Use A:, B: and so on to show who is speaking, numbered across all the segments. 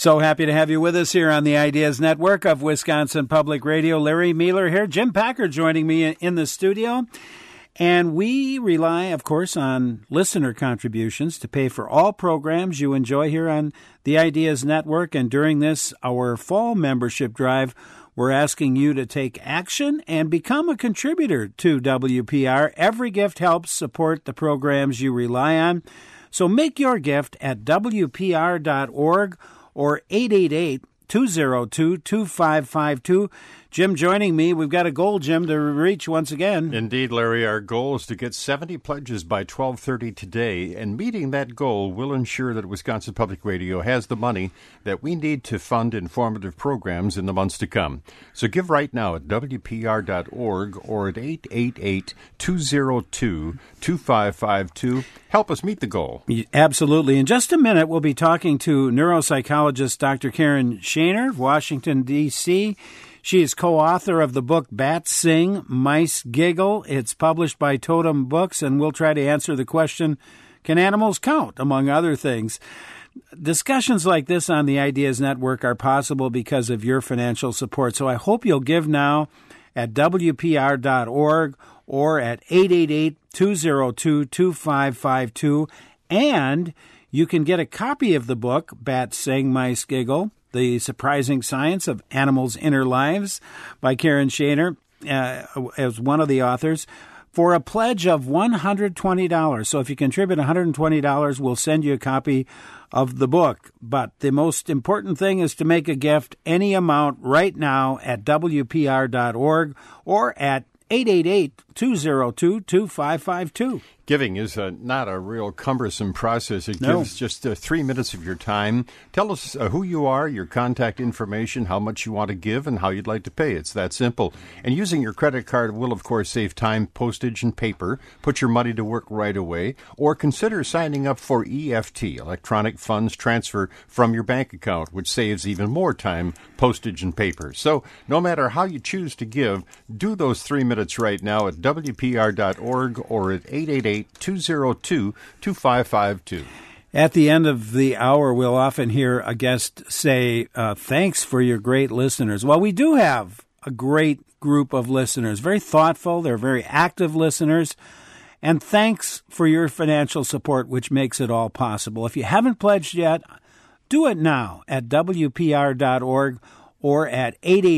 A: So happy to have you with us here on the Ideas Network of Wisconsin Public Radio. Larry Mueller here. Jim Packer joining me in the studio. And we rely, of course, on listener contributions to pay for all programs you enjoy here on the Ideas Network. And during this, our fall membership drive, we're asking you to take action and become a contributor to WPR. Every gift helps support the programs you rely on. So make your gift at WPR.org or 888-202-2552. Jim joining me. We've got a goal, Jim, to reach once again.
B: Indeed, Larry. Our goal is to get 70 pledges by 12:30 today, and meeting that goal will ensure that Wisconsin Public Radio has the money that we need to fund informative programs in the months to come. So give right now at WPR.org or at 888-202-2552. Help us meet the goal.
A: Absolutely. In just a minute, we'll be talking to neuropsychologist Dr. Karen Shaner of Washington, D.C. She is co-author of the book Bats Sing, Mice Giggle. It's published by Totem Books, and we'll try to answer the question, can animals count, among other things. Discussions like this on the Ideas Network are possible because of your financial support. So I hope you'll give now at WPR.org or at 888-202-2552. And you can get a copy of the book, Bats Sing, Mice Giggle, The Surprising Science of Animals' Inner Lives by Karen Shaner as one of the authors for a pledge of $120. So if you contribute $120, we'll send you a copy of the book. But the most important thing is to make a gift, any amount, right now at WPR.org or at 888-202-2552.
B: Giving is not a real cumbersome process. It gives just 3 minutes of your time. Tell us who you are, your contact information, how much you want to give, and how you'd like to pay. It's that simple. And using your credit card will, of course, save time, postage, and paper. Put your money to work right away. Or consider signing up for EFT, electronic funds transfer from your bank account, which saves even more time, postage, and paper. So no matter how you choose to give, do those 3 minutes right now at WPR.org or at 888-202-2552.
A: At the end of the hour, we'll often hear a guest say, thanks for your great listeners. Well, we do have a great group of listeners, very thoughtful. They're very active listeners. And thanks for your financial support, which makes it all possible. If you haven't pledged yet, do it now at WPR.org or at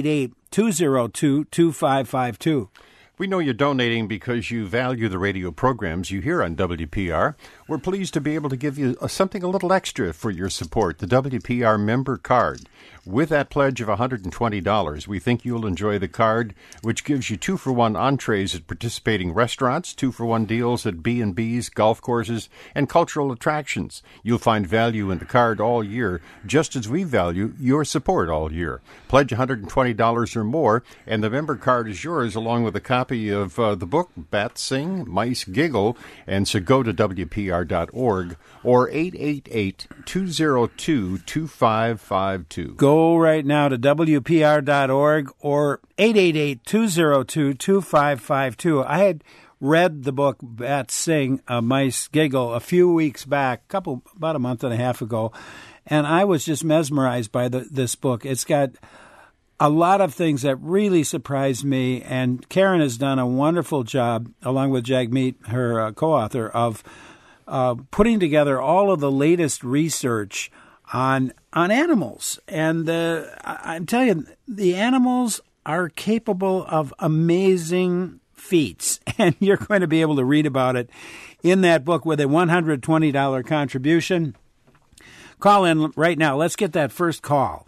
A: 888-202-2552.
B: We know you're donating because you value the radio programs you hear on WPR. We're pleased to be able to give you something a little extra for your support, the WPR member card. With that pledge of $120, we think you'll enjoy the card, which gives you 2-for-1 entrees at participating restaurants, 2-for-1 deals at B&Bs, golf courses, and cultural attractions. You'll find value in the card all year, just as we value your support all year. Pledge $120 or more, and the member card is yours, along with a copy of the book, Bats Sing, Mice Giggle, and so go to WPR.org or 888-202-2552.
A: Go right now to WPR.org or 888-202-2552. I had read the book Bats Sing, Mice Giggle a few weeks back, about a month and a half ago, and I was just mesmerized by this book. It's got a lot of things that really surprised me, and Karen has done a wonderful job, along with Jagmeet, her co-author, of putting together all of the latest research on animals. And I'm telling you, the animals are capable of amazing feats, and you're going to be able to read about it in that book with a $120 contribution. Call in right now. Let's get that first call.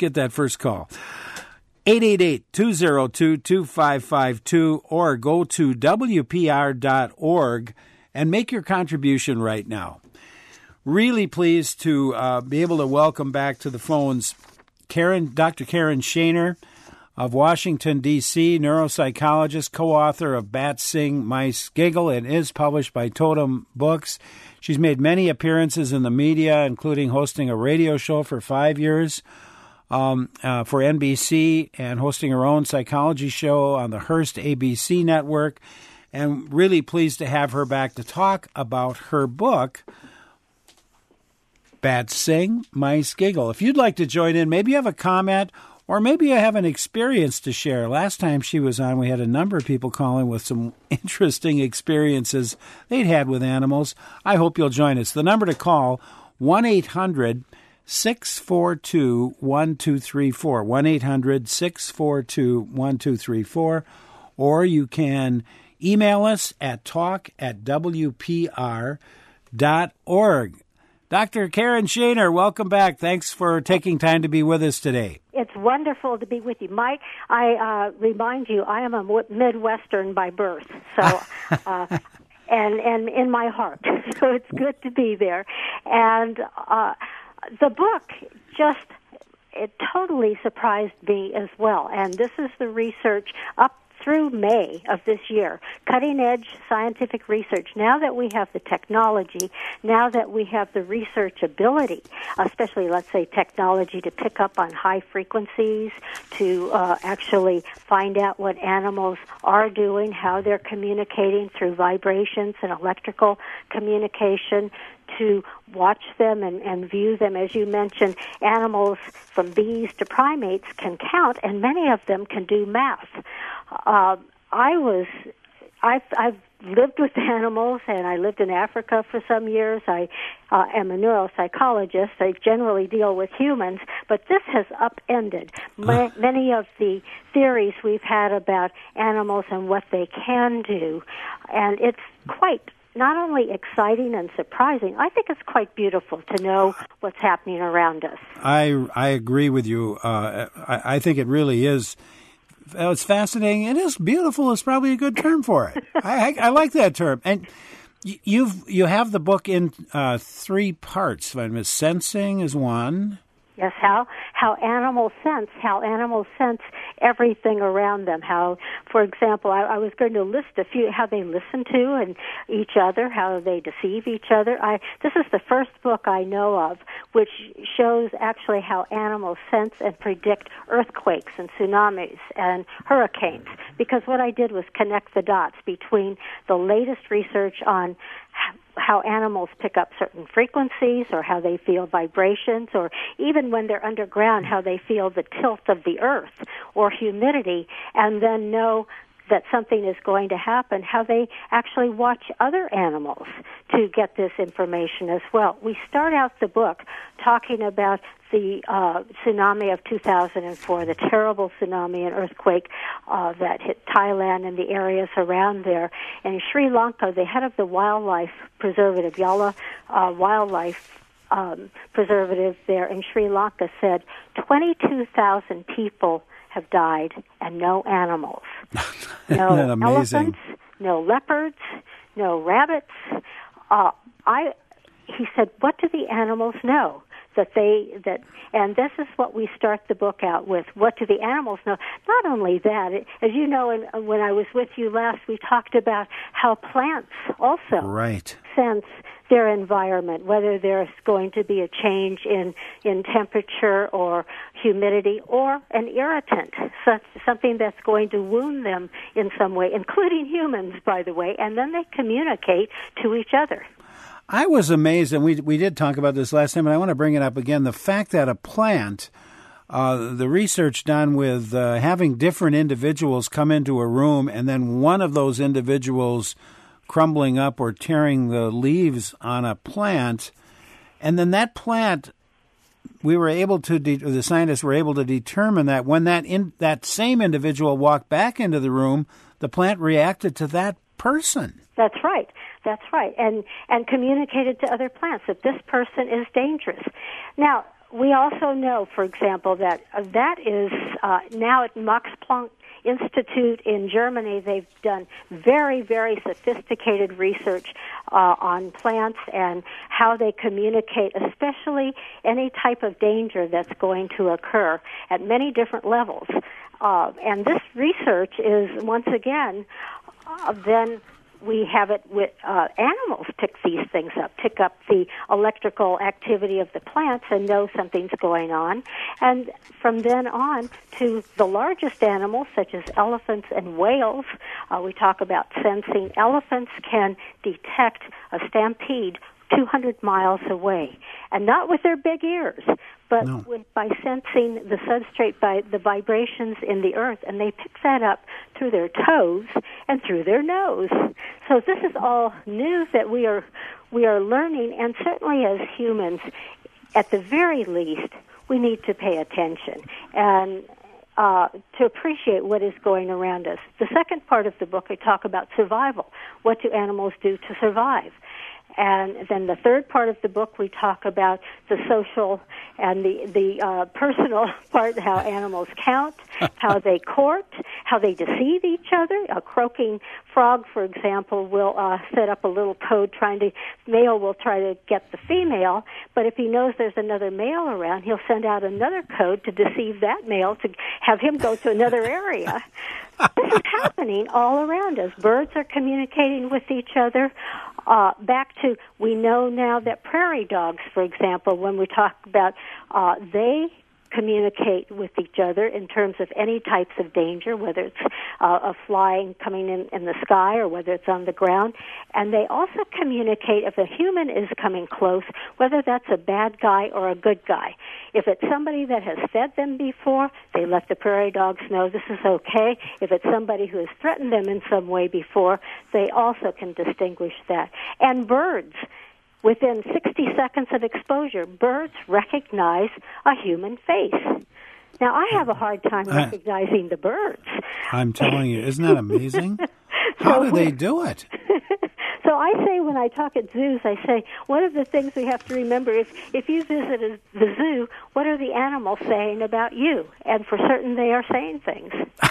A: 888-202-2552 or go to WPR.org and make your contribution right now. Really pleased to be able to welcome back to the phones Dr. Karen Shaner of Washington, D.C., neuropsychologist, co-author of Bats Sing, Mice Giggle, and is published by Totem Books. She's made many appearances in the media, including hosting a radio show for 5 years for NBC and hosting her own psychology show on the Hearst ABC network. And really pleased to have her back to talk about her book, Bats sing, mice giggle. If you'd like to join in, maybe you have a comment or maybe you have an experience to share. Last time she was on, we had a number of people calling with some interesting experiences they'd had with animals. I hope you'll join us. The number to call, 1-800-642-1234, 1-800-642-1234, or you can email us at talk@wpr.org. Dr. Karen Shaner, welcome back. Thanks for taking time to be with us today.
C: It's wonderful to be with you. Mike, I remind you, I am a Midwestern by birth, so and in my heart. So it's good to be there. And the book it totally surprised me as well. And this is the research up through May of this year, cutting-edge scientific research. Now that we have the technology, now that we have the research ability, especially, let's say, technology to pick up on high frequencies, to actually find out what animals are doing, how they're communicating through vibrations and electrical communication, to watch them and view them. As you mentioned, animals from bees to primates can count, and many of them can do math. I've lived with animals, and I lived in Africa for some years. I am a neuropsychologist. I generally deal with humans, but this has upended many of the theories we've had about animals and what they can do, and it's quite not only exciting and surprising, I think it's quite beautiful to know what's happening around us.
A: I agree with you. I think it really is. It's fascinating. It is beautiful. Is probably a good term for it. I like that term. And you have the book in 3 parts. Sensing is one.
C: Yes, how animals sense everything around them. How, for example, I was going to list a few, how they listen to and each other, how they deceive each other. This is the first book I know of which shows actually how animals sense and predict earthquakes and tsunamis and hurricanes, because what I did was connect the dots between the latest research on how animals pick up certain frequencies or how they feel vibrations, or even when they're underground, how they feel the tilt of the earth or humidity, and then know that something is going to happen, how they actually watch other animals to get this information as well. We start out the book talking about the tsunami of 2004, the terrible tsunami and earthquake that hit Thailand and the areas around there. And in Sri Lanka, the head of the wildlife preservative, Yala Wildlife Preservative there in Sri Lanka, said 22,000 people have died and no animals. No elephants, no leopards, no rabbits. He said, what do the animals know? And this is what we start the book out with. What do the animals know? Not only that, as you know, when I was with you last, we talked about how plants also sense their environment, whether there's going to be a change in temperature or humidity or an irritant, something that's going to wound them in some way, including humans, by the way, and then they communicate to each other.
A: I was amazed, and we did talk about this last time, and I want to bring it up again, the fact that a plant, the research done with having different individuals come into a room, and then one of those individuals crumbling up or tearing the leaves on a plant, and then that plant, the scientists were able to determine that when that same individual walked back into the room, the plant reacted to that person.
C: That's right. That's right, and communicated to other plants that this person is dangerous. Now, we also know, for example, that is now at Max Planck Institute in Germany, they've done very, very sophisticated research on plants and how they communicate, especially any type of danger that's going to occur at many different levels. And this research is, once again, then we have it with animals pick these things up, pick up the electrical activity of the plants and know something's going on. And from then on to the largest animals, such as elephants and whales, we talk about sensing. Elephants can detect a stampede 200 miles away, and not with their big ears, but by sensing the substrate, by the vibrations in the earth, and they pick that up through their toes and through their nose. So this is all news that we are learning, and certainly as humans, at the very least, we need to pay attention and to appreciate what is going around us. The second part of the book, I talk about survival. What do animals do to survive? And then the third part of the book, we talk about the social and the personal part, how animals count, how they court, how they deceive each other. A croaking frog, for example, will set up a little code male will try to get the female, but if he knows there's another male around, he'll send out another code to deceive that male to have him go to another area. This is happening all around us. Birds are communicating with each other. We know now that prairie dogs, for example, when we talk about, they communicate with each other in terms of any types of danger, whether it's a flying coming in the sky or whether it's on the ground. And they also communicate if a human is coming close, whether that's a bad guy or a good guy. If it's somebody that has fed them before, they let the prairie dogs know this is okay. If it's somebody who has threatened them in some way before, they also can distinguish that. And birds, within 60 seconds of exposure, birds recognize a human face. Now, I have a hard time recognizing the birds.
A: I'm telling you, isn't that amazing? How do they do it?
C: So I say when I talk at zoos, I say, one of the things we have to remember is if you visit the zoo, what are the animals saying about you? And for certain, they are saying things.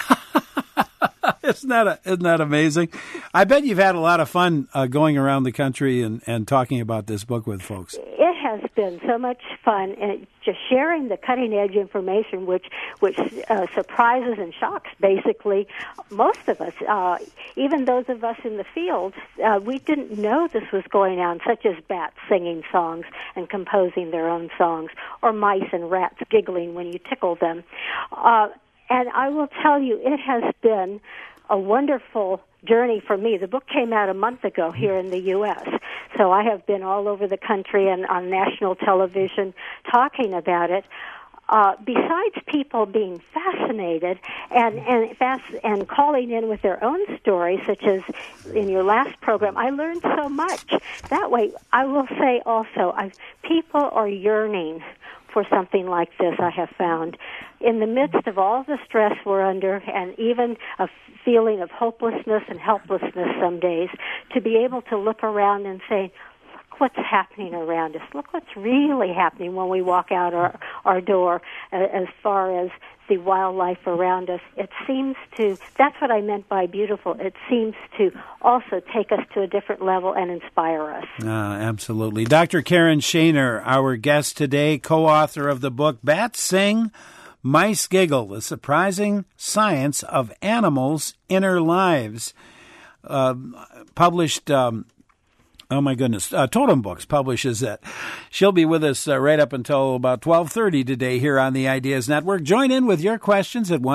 A: Isn't that amazing? I bet you've had a lot of fun going around the country and talking about this book with folks.
C: It has been so much fun, and just sharing the cutting-edge information, which surprises and shocks, basically, most of us, even those of us in the field. We didn't know this was going on, such as bats singing songs and composing their own songs, or mice and rats giggling when you tickle them. And I will tell you, it has been a wonderful journey for me. The book came out a month ago here in the U.S., so I have been all over the country and on national television talking about it. Besides people being fascinated and calling in with their own stories, such as in your last program, I learned so much. That way, I will say also, people are yearning for something like this, I have found. In the midst of all the stress we're under, and even a feeling of hopelessness and helplessness some days, to be able to look around and say, look what's happening around us. Look what's really happening when we walk out our door as far as the wildlife around us. It seems to, that's what I meant by beautiful, it seems to also take us to a different level and inspire us.
A: Absolutely. Dr. Karen Shaner, our guest today, co-author of the book Bats Sing, Mice Giggle, The Surprising Science of Animals' Inner Lives. Published... Oh, my goodness. Totem Books publishes it. She'll be with us right up until about 12:30 today here on the Ideas Network. Join in with your questions at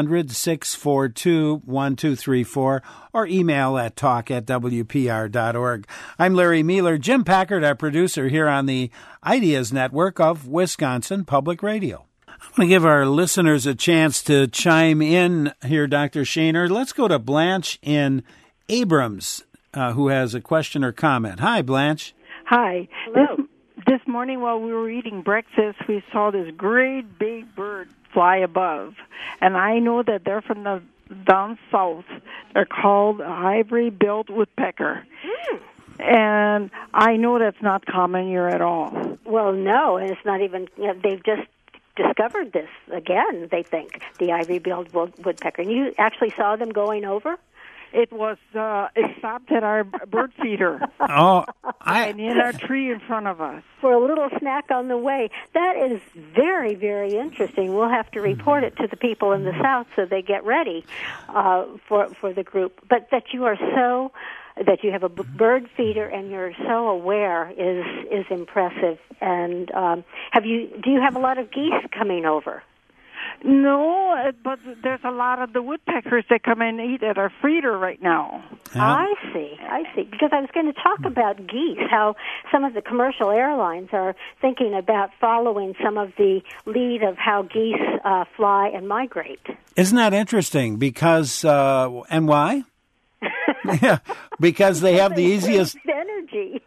A: 1-800-642-1234 or email at talk@wpr.org. I'm Larry Mueller. Jim Packard, our producer here on the Ideas Network of Wisconsin Public Radio. I want to give our listeners a chance to chime in here, Dr. Shaner. Let's go to Blanche in Abrams, who has a question or comment. Hi, Blanche.
D: Hi.
C: Hello.
D: This morning while we were eating breakfast, we saw this great big bird fly above. And I know that they're from the down south. They're called ivory-billed woodpecker. And I know that's not common here at all.
C: Well, no, and it's not even, they've just discovered this again, they think, the ivory-billed woodpecker. And you actually saw them going over?
D: It was, it stopped at our bird feeder. And in our tree in front of us.
C: For a little snack on the way. That is very, very interesting. We'll have to report it to the people in the South so they get ready for the group. But that you have a bird feeder and you're so aware is impressive. And do you have a lot of geese coming over?
D: No, but there's a lot of the woodpeckers that come in and eat at our feeder right now.
C: I see. Because I was going to talk about geese, how some of the commercial airlines are thinking about following some of the lead of how geese fly and migrate.
A: Isn't that interesting? Because, and why? Yeah, because they have the easiest
C: energy.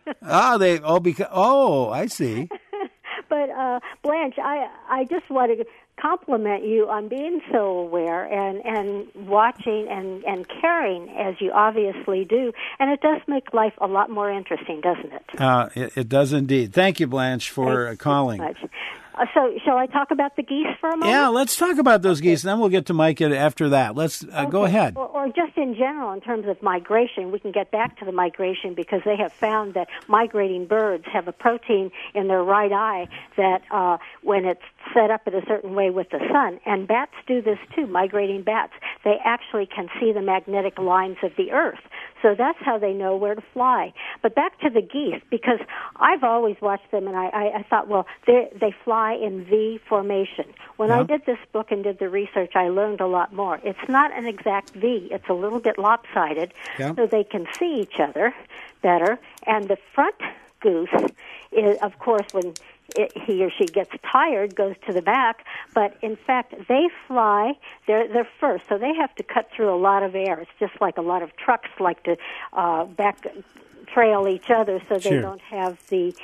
A: I see.
C: But Blanche, I just want to compliment you on being so aware and watching and caring as you obviously do. And it does make life a lot more interesting, doesn't it?
A: It does indeed. Thank you, Blanche, for calling.
C: Thank you so much. So shall I talk about the geese for a moment?
A: Yeah, let's talk about those geese, and then we'll get to Mike after that. Let's go ahead.
C: Or just in general, in terms of migration, we can get back to the migration because they have found that migrating birds have a protein in their right eye that when it's set up in a certain way with the sun, and bats do this too, migrating bats, they actually can see the magnetic lines of the earth. So that's how they know where to fly. But back to the geese, because I've always watched them, and I thought, well, they fly in V formation. When I did this book and did the research, I learned a lot more. It's not an exact V. It's a little bit lopsided, so they can see each other better. And the front goose is, of course, when he or she gets tired, goes to the back. But in fact, they fly. They're first, so they have to cut through a lot of air. It's just like a lot of trucks like to back trail each other, so they don't have the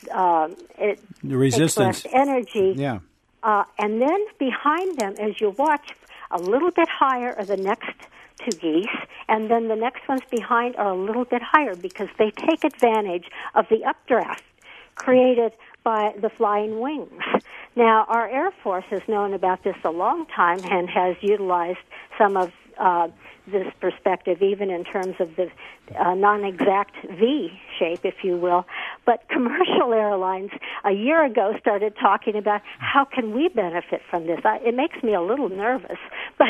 A: resistance,
C: energy.
A: Yeah.
C: And then behind them, as you watch, a little bit higher are the next two geese, and then the next ones behind are a little bit higher because they take advantage of the updraft created by the flying wings. Now, our Air Force has known about this a long time and has utilized some of this perspective, even in terms of the non-exact V shape, if you will. But commercial airlines a year ago started talking about how can we benefit from this. It makes me a little nervous, but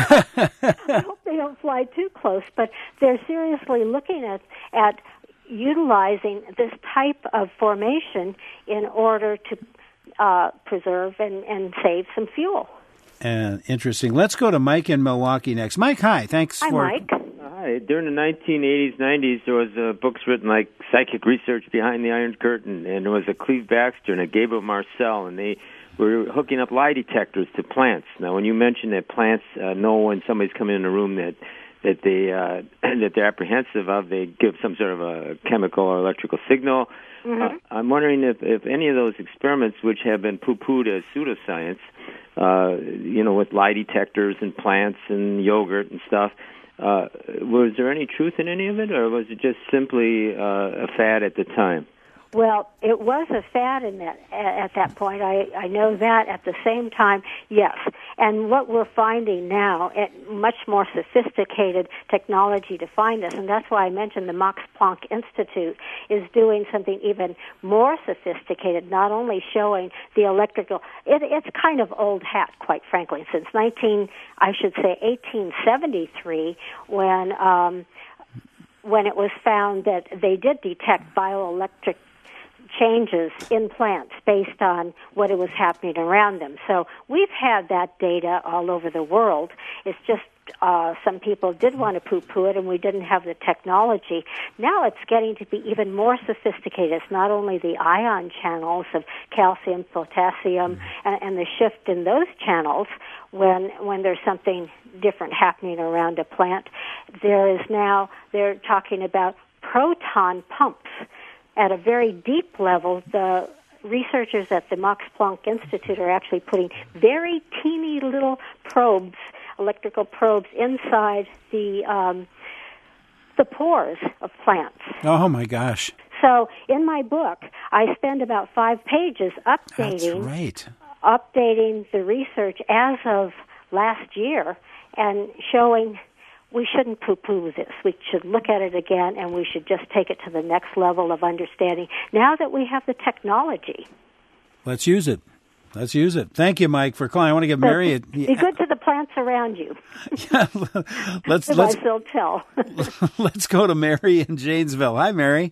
C: I hope they don't fly too close. But they're seriously looking at utilizing this type of formation in order to preserve and save some fuel.
A: Interesting. Let's go to Mike in Milwaukee next. Mike, hi. Thanks
C: Hi, Mike.
E: Hi. During the 1980s, 90s, there was books written like Psychic Research Behind the Iron Curtain, and there was a Cleve Baxter and a Gabriel Marcel, and they were hooking up lie detectors to plants. Now, when you mentioned that plants know when somebody's coming in a room that they're apprehensive of, they give some sort of a chemical or electrical signal. Mm-hmm. I'm wondering if any of those experiments, which have been poo-pooed as pseudoscience, with lie detectors and plants and yogurt and stuff, was there any truth in any of it, or was it just simply a fad at the time?
C: Well, it was a fad at that point. I know that. At the same time, yes. And what we're finding now, much more sophisticated technology to find us, and that's why I mentioned the Max Planck Institute is doing something even more sophisticated, not only showing the electrical. It's kind of old hat, quite frankly, since 1873, when it was found that they did detect bioelectric changes in plants based on what was happening around them. So we've had that data all over the world. It's just some people did want to poo-poo it, and we didn't have the technology. Now it's getting to be even more sophisticated. It's not only the ion channels of calcium, potassium, and the shift in those channels when there's something different happening around a plant. They're talking about proton pumps. At a very deep level, the researchers at the Max Planck Institute are actually putting very teeny little probes, electrical probes, inside the pores of plants.
A: Oh, my gosh.
C: So in my book, I spend about 5 pages updating the research as of last year and showing we shouldn't poo-poo this. We should look at it again, and we should just take it to the next level of understanding now that we have the technology.
A: Let's use it. Thank you, Mike, for calling. I want to give Mary
C: be good to the plants around you.
A: Yeah, let's
C: they'll tell.
A: Let's go to Mary in Janesville. Hi, Mary.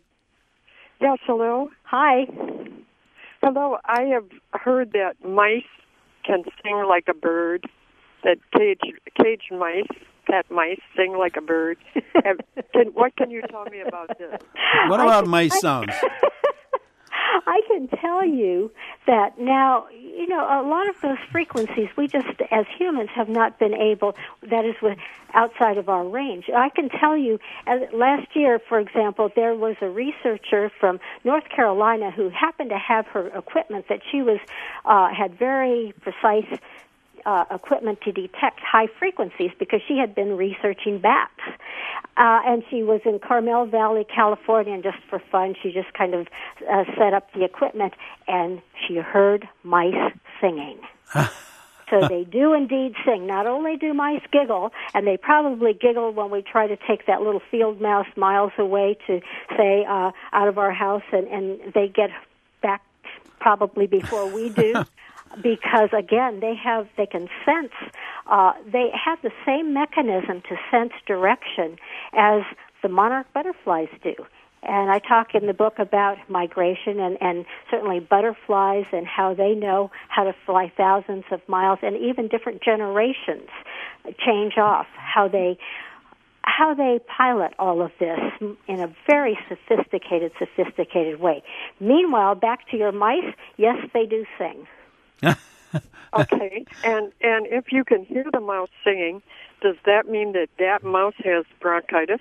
F: Yes, hello.
C: Hi.
F: Hello. I have heard that mice can sing like a bird, that caged mice, pet mice sing like a bird. What can you tell me about this?
A: What about mice sounds?
C: I can tell you that now, a lot of those frequencies we just, as humans, have not been able, that is outside of our range. I can tell you, last year, for example, there was a researcher from North Carolina who happened to have her equipment that she had very precise equipment to detect high frequencies because she had been researching bats. And she was in Carmel Valley, California, and just for fun, she just kind of set up the equipment, and she heard mice singing. So they do indeed sing. Not only do mice giggle, and they probably giggle when we try to take that little field mouse miles away to, say, out of our house, and they get back probably before we do. Because again, they can sense. They have the same mechanism to sense direction as the monarch butterflies do. And I talk in the book about migration and certainly butterflies and how they know how to fly thousands of miles, and even different generations change off how they pilot all of this in a very sophisticated way. Meanwhile, back to your mice, yes, they do sing.
F: Okay, and if you can hear the mouse singing, does that mean that mouse has bronchitis?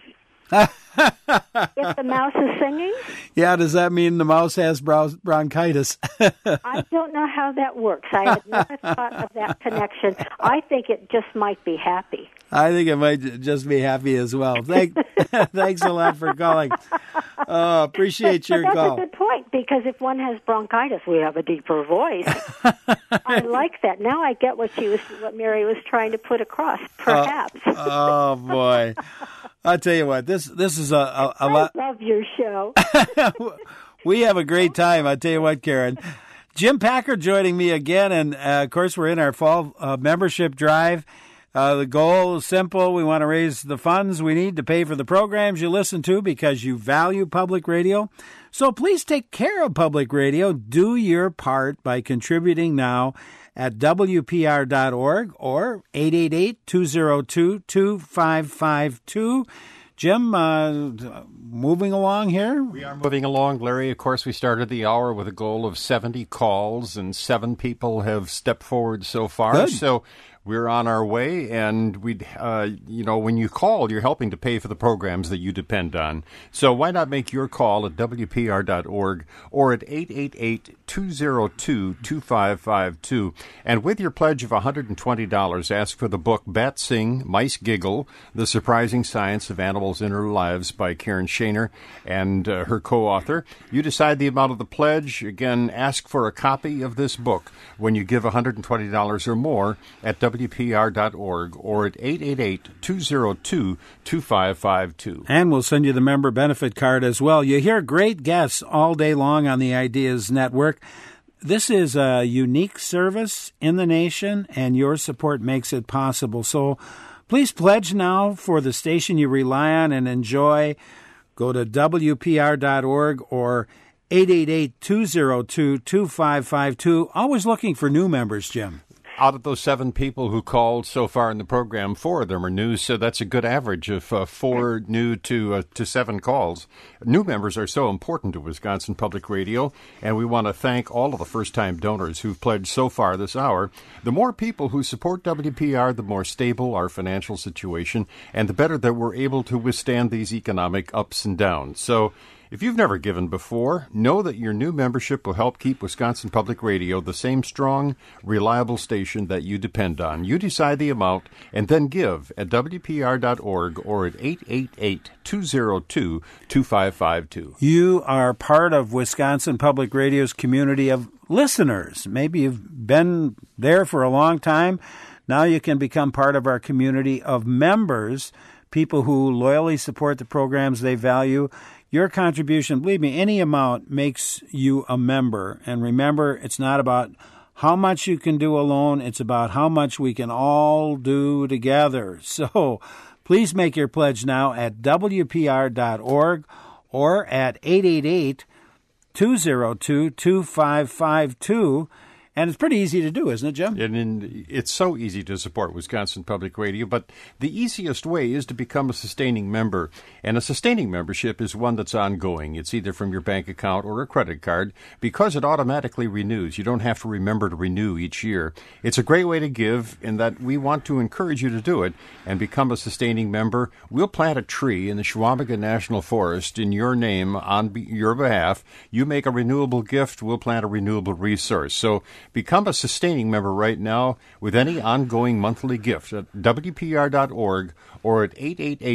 C: If the mouse is singing?
A: Yeah, does that mean the mouse has bronchitis?
C: I don't know how that works. I had never thought of that connection. I think it just might be happy.
A: I think it might just be happy as well. Thanks a lot for calling. Appreciate your call.
C: That's a good point, because if one has bronchitis, we have a deeper voice. I like that. Now I get what Mary was trying to put across, perhaps.
A: Oh, boy. I'll tell you what, this is a lot.
C: I love your show.
A: We have a great time. I'll tell you what, Karen. Jim Packer joining me again, and of course we're in our fall membership drive. The goal is simple. We want to raise the funds we need to pay for the programs you listen to because you value public radio. So please take care of public radio. Do your part by contributing now at WPR.org or 888-202-2552. Jim, moving along here?
B: We are moving along, Larry. Of course, we started the hour with a goal of 70 calls, and 7 people have stepped forward so far.
A: Good.
B: So we're on our way, and when you call, you're helping to pay for the programs that you depend on. So why not make your call at WPR.org or at 888-202-2552. And with your pledge of $120, ask for the book Bat Sing, Mice Giggle, The Surprising Science of Animals in Our Lives by Karen Shaner and her co-author. You decide the amount of the pledge. Again, ask for a copy of this book when you give $120 or more at WPR.org or at 888-202-2552.
A: And we'll send you the member benefit card as well. You hear great guests all day long on the Ideas Network. This is a unique service in the nation, and your support makes it possible. So please pledge now for the station you rely on and enjoy. Go to WPR.org or 888-202-2552. Always looking for new members, Jim.
B: Out of those 7 people who called so far in the program, 4 of them are new, so that's a good average of 4 new to 7 calls. New members are so important to Wisconsin Public Radio, and we want to thank all of the first-time donors who've pledged so far this hour. The more people who support WPR, the more stable our financial situation, and the better that we're able to withstand these economic ups and downs. So if you've never given before, know that your new membership will help keep Wisconsin Public Radio the same strong, reliable station that you depend on. You decide the amount and then give at WPR.org or at 888-202-2552.
A: You are part of Wisconsin Public Radio's community of listeners. Maybe you've been there for a long time. Now you can become part of our community of members, people who loyally support the programs they value. Your contribution, believe me, any amount makes you a member. And remember, it's not about how much you can do alone. It's about how much we can all do together. So please make your pledge now at WPR.org or at 888-202-2552. And it's pretty easy to do, isn't it, Jim?
B: And it's so easy to support Wisconsin Public Radio, but the easiest way is to become a sustaining member. And a sustaining membership is one that's ongoing. It's either from your bank account or a credit card because it automatically renews. You don't have to remember to renew each year. It's a great way to give in that we want to encourage you to do it and become a sustaining member. We'll plant a tree in the Chequamegon National Forest in your name on your behalf. You make a renewable gift, we'll plant a renewable resource. So become a sustaining member right now with any ongoing monthly gift at WPR.org or at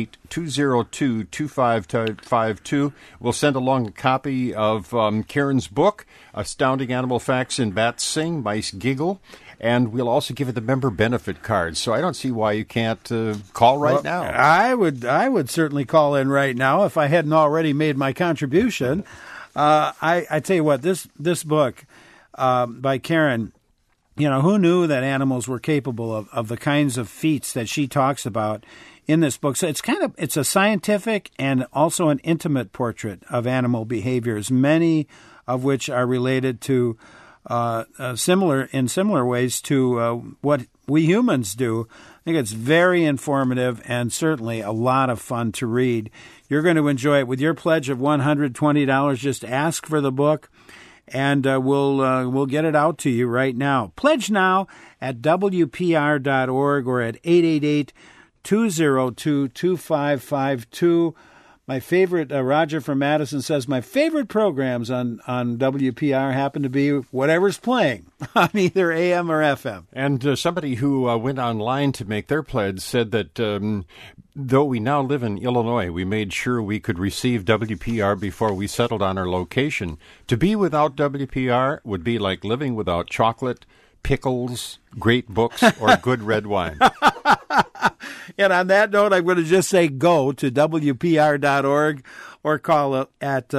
B: 888-202-2552. We'll send along a copy of Karen's book, Astounding Animal Facts in Bats Sing, Mice Giggle, and we'll also give you the member benefit card. So I don't see why you can't call right now.
A: I would certainly call in right now if I hadn't already made my contribution. I tell you what, this book by Karen, who knew that animals were capable of the kinds of feats that she talks about in this book. So it's a scientific and also an intimate portrait of animal behaviors, many of which are related to similar ways to what we humans do. I think it's very informative and certainly a lot of fun to read. You're going to enjoy it. With your pledge of $120, just ask for the book, and we'll get it out to you right now. Pledge now at WPR.org or at 888-202-2552. My favorite, Roger from Madison says, my favorite programs on WPR happen to be whatever's playing on either AM or FM.
B: And somebody who went online to make their pledge said that though we now live in Illinois, we made sure we could receive WPR before we settled on our location. To be without WPR would be like living without chocolate, pickles, great books, or good red wine.
A: And on that note, I'm going to just say go to WPR.org or call at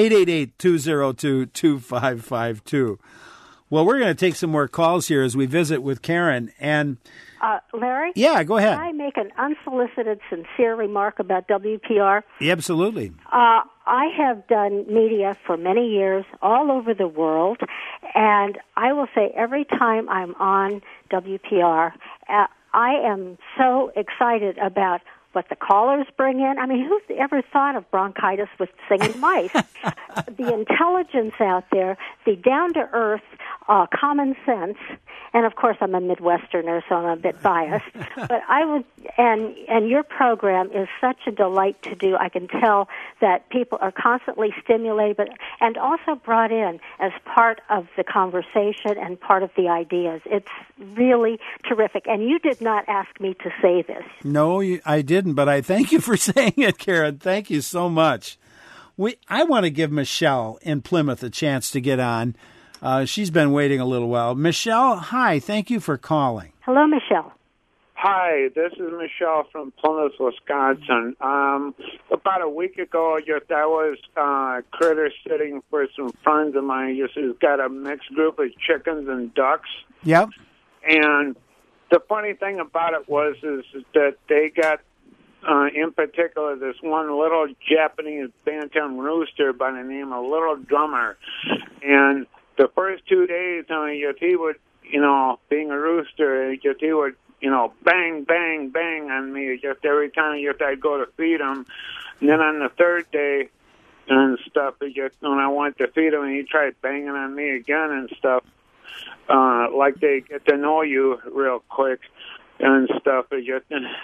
A: 888-202-2552. Well, we're going to take some more calls here as we visit with Karen. And
C: Larry?
A: Yeah, go ahead.
C: Can I make an unsolicited, sincere remark about WPR?
A: Absolutely.
C: I have done media for many years all over the world, and I will say every time I'm on WPR, I am so excited about what the callers bring in. I mean, who's ever thought of bronchitis with singing mice? The intelligence out there, the down-to-earth common sense, and of course I'm a Midwesterner, so I'm a bit biased. But I would, and your program is such a delight to do. I can tell that people are constantly stimulated, and also brought in as part of the conversation and part of the ideas. It's really terrific. And you did not ask me to say this.
A: No, I didn't, but I thank you for saying it, Karen. Thank you so much. I want to give Michelle in Plymouth a chance to get on. She's been waiting a little while. Michelle, hi. Thank you for calling.
C: Hello, Michelle.
G: Hi, this is Michelle from Plymouth, Wisconsin. About a week ago, I was critter sitting for some friends of mine who's got a mixed group of chickens and ducks.
A: Yep.
G: And the funny thing about it is that they got, in particular, this one little Japanese bantam rooster by the name of Little Drummer. And the first 2 days, he would, being a rooster, he would, bang, bang, bang on me just every time I'd go to feed him. And then on the third day and stuff, when I wanted to feed him, he tried banging on me again and stuff. Like they get to know you real quick and stuff. He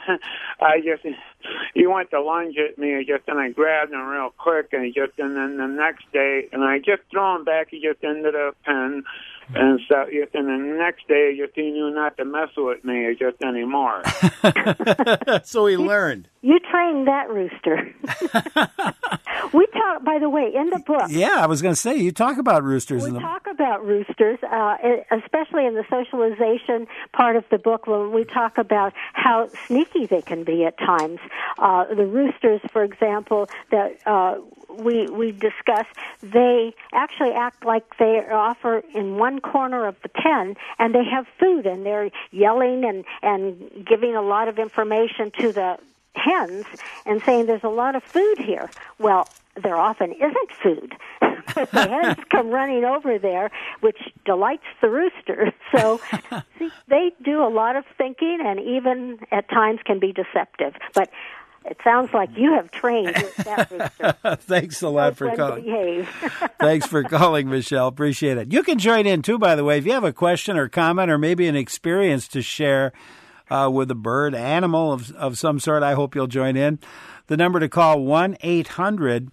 G: went to lunge at me, and I grabbed him real quick, and then the next day, and I just threw him back into the pen. And so, and the next day, he knew not to mess with me anymore.
A: So he learned.
C: You trained that rooster. We talk, by the way, in the book.
A: Yeah, I was going to say, you talk about roosters.
C: We talk about roosters, especially in the socialization part of the book, when we talk about how sneaky they can be at times. The roosters, for example, that we discuss, they actually act like they offer in one corner of the pen, and they have food, and they're yelling and giving a lot of information to the hens and saying there's a lot of food here. Well, there often isn't food. the hens come running over there, which delights the rooster. So see, they do a lot of thinking, and even at times can be deceptive. But it sounds like you have trained that rooster.
A: Thanks a lot for calling.
C: Behave.
A: Thanks for calling, Michelle. Appreciate it. You can join in, too, by the way. If you have a question or comment or maybe an experience to share with a bird, animal of some sort, I hope you'll join in. The number to call, 1-800-642-1234,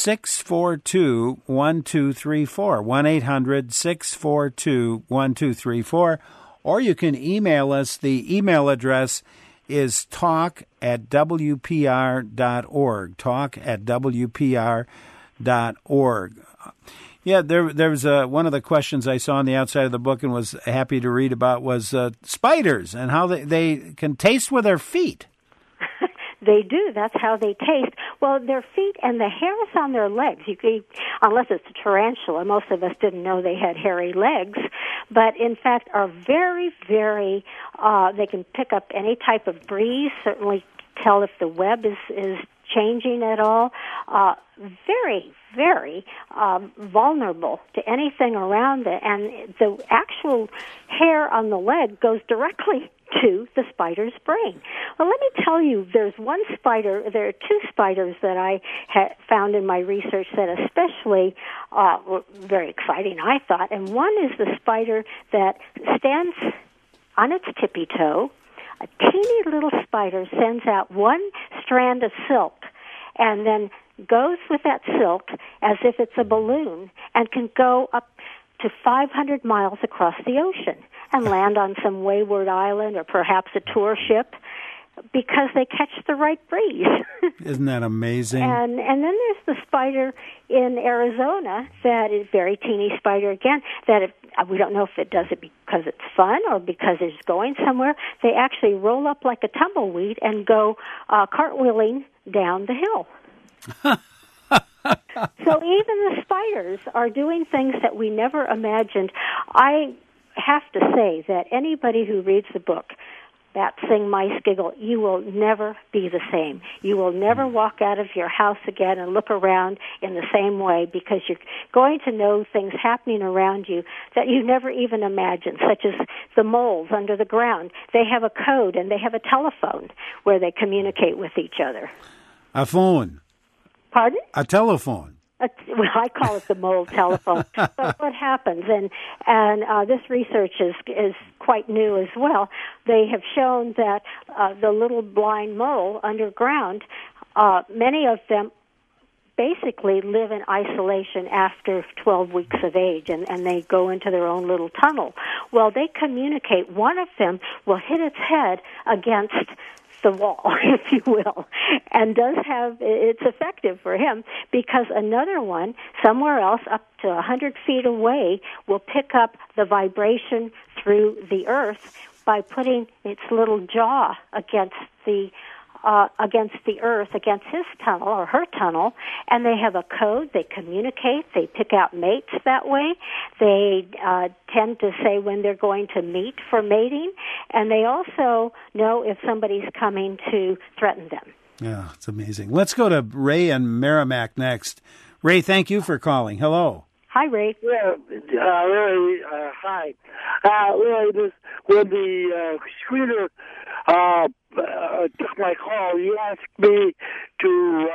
A: 1-800-642-1234, or you can email us. The email address is talk@wpr.org, talk@wpr.org. Yeah, there was one of the questions I saw on the outside of the book and was happy to read about was spiders and how they can taste with their feet.
C: They do. That's how they taste. Well, their feet and the hairs on their legs, unless it's a tarantula, most of us didn't know they had hairy legs, but in fact are very, very, they can pick up any type of breeze, certainly tell if the web is changing at all. Very, very vulnerable to anything around it, and the actual hair on the leg goes directly to the spider's brain. Well, let me tell you, there are two spiders that I found in my research that especially were very exciting, I thought, and one is the spider that stands on its tippy toe. A teeny little spider sends out one strand of silk and then goes with that silk as if it's a balloon and can go up to 500 miles across the ocean and land on some wayward island or perhaps a tour ship because they catch the right breeze.
A: Isn't that amazing?
C: And then there's the spider in Arizona that is very teeny spider again, that we don't know if it does it because it's fun or because it's going somewhere. They actually roll up like a tumbleweed and go cartwheeling down the hill. So even the spiders are doing things that we never imagined. I have to say that anybody who reads the book, Bats Sing, Mice Giggle, you will never be the same. You will never walk out of your house again and look around in the same way because you're going to know things happening around you that you never even imagined, such as the moles under the ground. They have a code and they have a telephone where they communicate with each other.
A: A phone.
C: Pardon?
A: A telephone.
C: Well, I call it the mole telephone. But what happens, and this research is quite new as well. They have shown that the little blind mole underground, many of them basically live in isolation after 12 weeks of age, and they go into their own little tunnel. Well, they communicate. One of them will hit its head against the wall, if you will, and it's effective for him because another one somewhere else up to 100 feet away will pick up the vibration through the earth by putting its little jaw against the earth, against his tunnel or her tunnel, and they have a code. They communicate. They pick out mates that way. They tend to say when they're going to meet for mating, and they also know if somebody's coming to threaten them.
A: Yeah, it's amazing. Let's go to Ray and Merrimack next. Ray, thank you for calling. Hello.
C: Hi, Ray.
H: Yeah, Ray, hi. Ray, when the screener took my call, you asked me to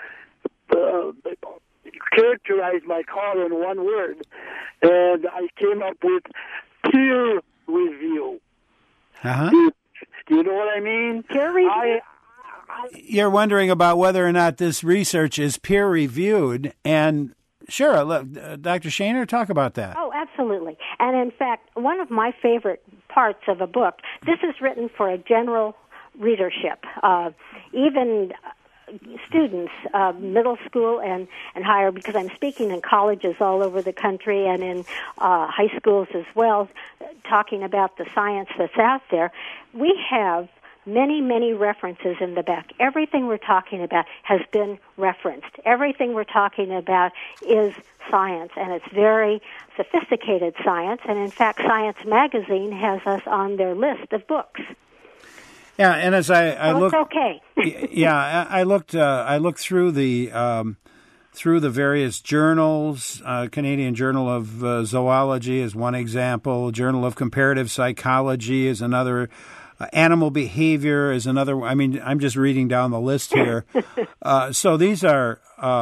H: characterize my call in one word, and I came up with peer review.
A: Uh-huh.
H: Do you know what I mean?
C: Peer review?
A: You're wondering about whether or not this research is peer-reviewed, and sure, look, Dr. Shaner, talk about that.
C: Oh, absolutely. And in fact, one of my favorite parts of a book, this is written for a general readership, even students, middle school and higher, because I'm speaking in colleges all over the country and in high schools as well, talking about the science that's out there. We have many, many references in the back. Everything we're talking about has been referenced. Everything we're talking about is science, and it's very sophisticated science. And in fact, Science Magazine has us on their list of books.
A: Yeah, and as I looked,
C: it's okay.
A: yeah, I looked through the through the various journals. Canadian Journal of Zoology is one example. Journal of Comparative Psychology is another. Animal behavior is another. I mean, I'm just reading down the list here. So these are.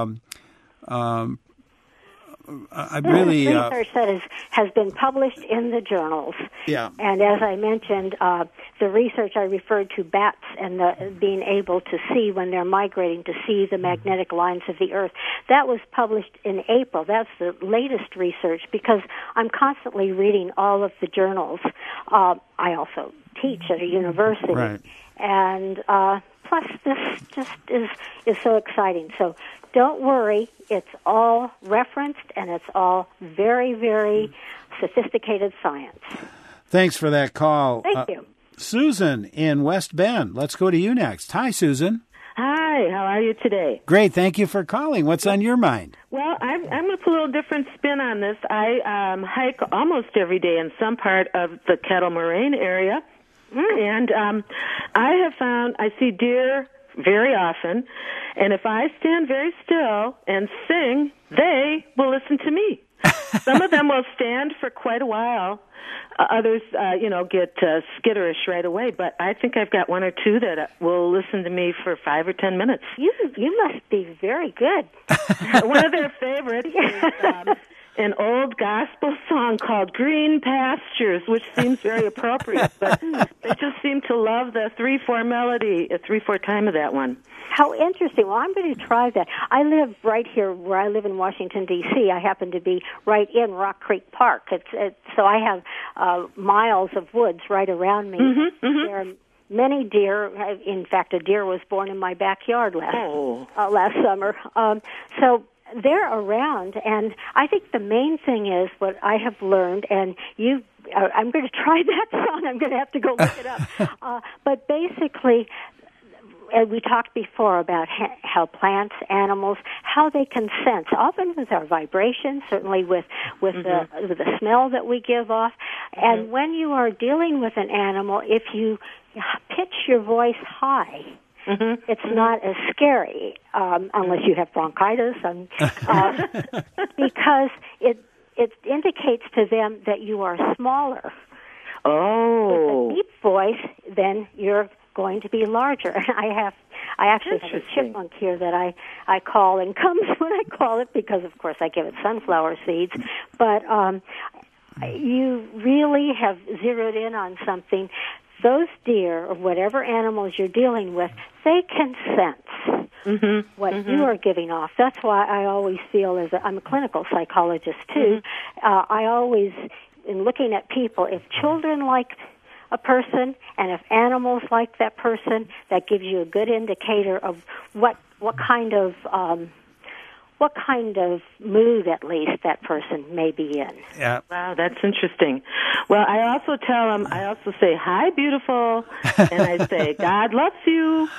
A: I really
C: research that has been published in the journals.
A: Yeah.
C: And as I mentioned, the research I referred to bats and being able to see when they're migrating to see the magnetic lines of the Earth. That was published in April. That's the latest research because I'm constantly reading all of the journals. I also teach at a university,
A: right.
C: And plus this just is so exciting. So don't worry, it's all referenced and it's all very, very sophisticated science.
A: Thanks for that call.
C: Thank you.
A: Susan in West Bend. Let's go to you next. Hi, Susan.
I: Hi, how are you today?
A: Great, thank you for calling. What's on your mind?
I: Well, I'm going to put a little different spin on this. I hike almost every day in some part of the Kettle Moraine area, and I have found I see deer very often, and if I stand very still and sing, they will listen to me. Some of them will stand for quite a while. Others, get skitterish right away. But I think I've got one or two that will listen to me for 5 or 10 minutes.
C: You must be very good.
I: One of their favorites is an old gospel song called Green Pastures, which seems very appropriate. But they just seem to love the 3/4 melody, 3/4 time of that one.
C: How interesting. Well, I'm going to try that. I live right here where I live in Washington, D.C. I happen to be right in Rock Creek Park. So I have miles of woods right around me.
I: Mm-hmm, mm-hmm.
C: There are many deer. In fact, a deer was born in my backyard last summer. So they're around, and I think the main thing is what I have learned, and I'm going to try that song. I'm going to have to go look it up. But basically, we talked before about how plants, animals, how they can sense, often with our vibrations, certainly with the smell that we give off. And when you are dealing with an animal, if you pitch your voice high, it's not as scary, unless you have bronchitis, because it indicates to them that you are smaller.
I: Oh.
C: With a deep voice, then you're going to be larger. And I actually have a chipmunk here that I call and comes when I call it because, of course, I give it sunflower seeds. But you really have zeroed in on something. Those deer, or whatever animals you're dealing with, they can sense what you are giving off. That's why I always feel, I'm a clinical psychologist, too, I always, in looking at people, if children like a person and if animals like that person, that gives you a good indicator of what kind of mood, at least, that person may be in.
A: Yeah.
I: Wow, that's interesting. Well, I also say, hi, beautiful, and I say, God loves you.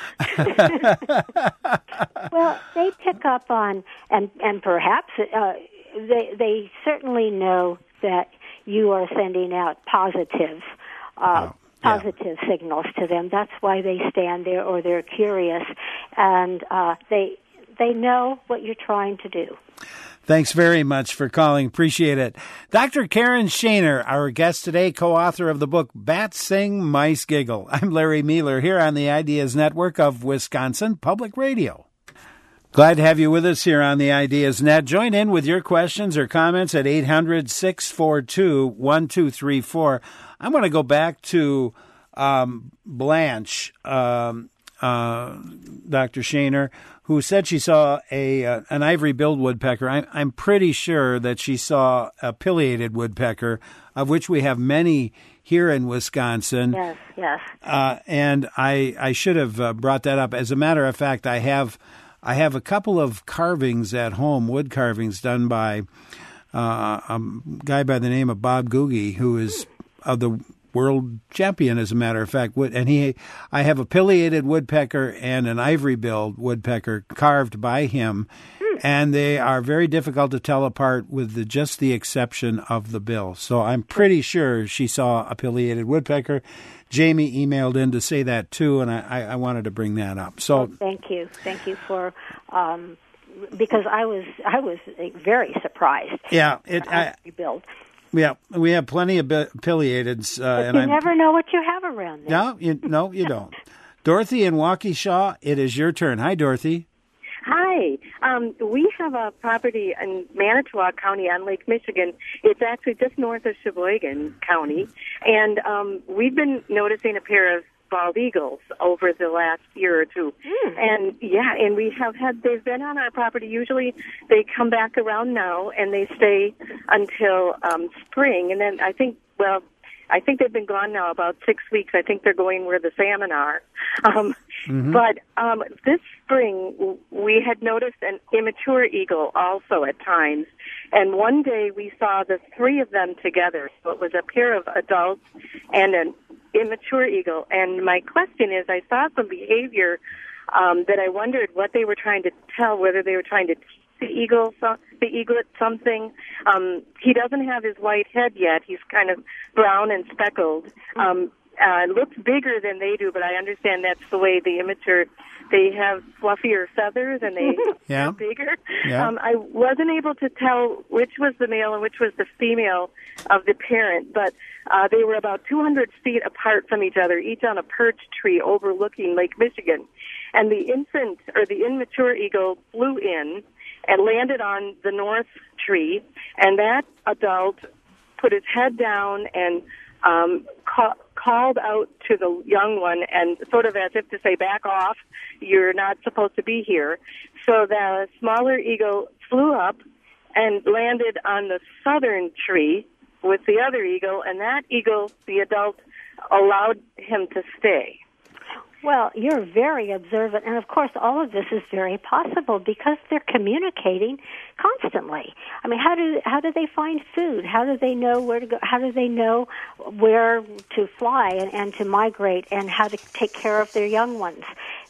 C: Well, they pick up on, and perhaps they certainly know that you are sending out positive signals to them. That's why they stand there, or they're curious, and they know what you're trying to do.
A: Thanks very much for calling. Appreciate it. Dr. Karen Shaner, our guest today, co-author of the book Bats Sing, Mice Giggle. I'm Larry Mueller here on the Ideas Network of Wisconsin Public Radio. Glad to have you with us here on the Ideas Net. Join in with your questions or comments at 800-642-1234. I'm going to go back to Blanche, Dr. Shaner, who said she saw an ivory-billed woodpecker. I'm pretty sure that she saw a pileated woodpecker, of which we have many here in Wisconsin.
C: Yes.
A: And I should have brought that up. As a matter of fact, I have a couple of carvings at home, wood carvings done by a guy by the name of Bob Googie, who is the world champion, as a matter of fact. And I have a pileated woodpecker and an ivory-billed woodpecker carved by him, and they are very difficult to tell apart with just the exception of the bill. So I'm pretty sure she saw a pileated woodpecker. Jamie emailed in to say that, too, and I wanted to bring that up. So
C: thank you. Thank you for because I was very surprised.
A: Yeah,
C: Rebuild.
A: Yeah, we have plenty of pileateds.
C: But you never know what you have around there.
A: No, you don't. Dorothy in Waukesha, it is your turn. Hi, Dorothy.
J: Hi. We have a property in Manitowoc County on Lake Michigan. It's actually just north of Sheboygan County. And we've been noticing a pair of bald eagles over the last year or two. And they've been on our property. Usually they come back around now and they stay until spring. And then I think they've been gone now about 6 weeks. I think they're going where the salmon are. But this spring, we had noticed an immature eagle also at times. And one day we saw the three of them together. So it was a pair of adults and an immature eagle. And my question is, I saw some behavior that I wondered what they were trying to tell, whether they were trying to teach the eaglet something. He doesn't have his white head yet. He's kind of brown and speckled. Looks bigger than they do, but I understand that's the way the immature, they have fluffier feathers and they're bigger. Yeah. I wasn't able to tell which was the male and which was the female of the parent, but they were about 200 feet apart from each other, each on a perch tree overlooking Lake Michigan. And the immature eagle flew in and landed on the north tree, and that adult put his head down and called out to the young one, and sort of as if to say, back off, you're not supposed to be here. So the smaller eagle flew up and landed on the southern tree with the other eagle, and that eagle, the adult, allowed him to stay.
C: Well, you're very observant, and of course all of this is very possible because they're communicating constantly. I mean, how do they find food? How do they know where to go? How do they know where to fly and to migrate and how to take care of their young ones?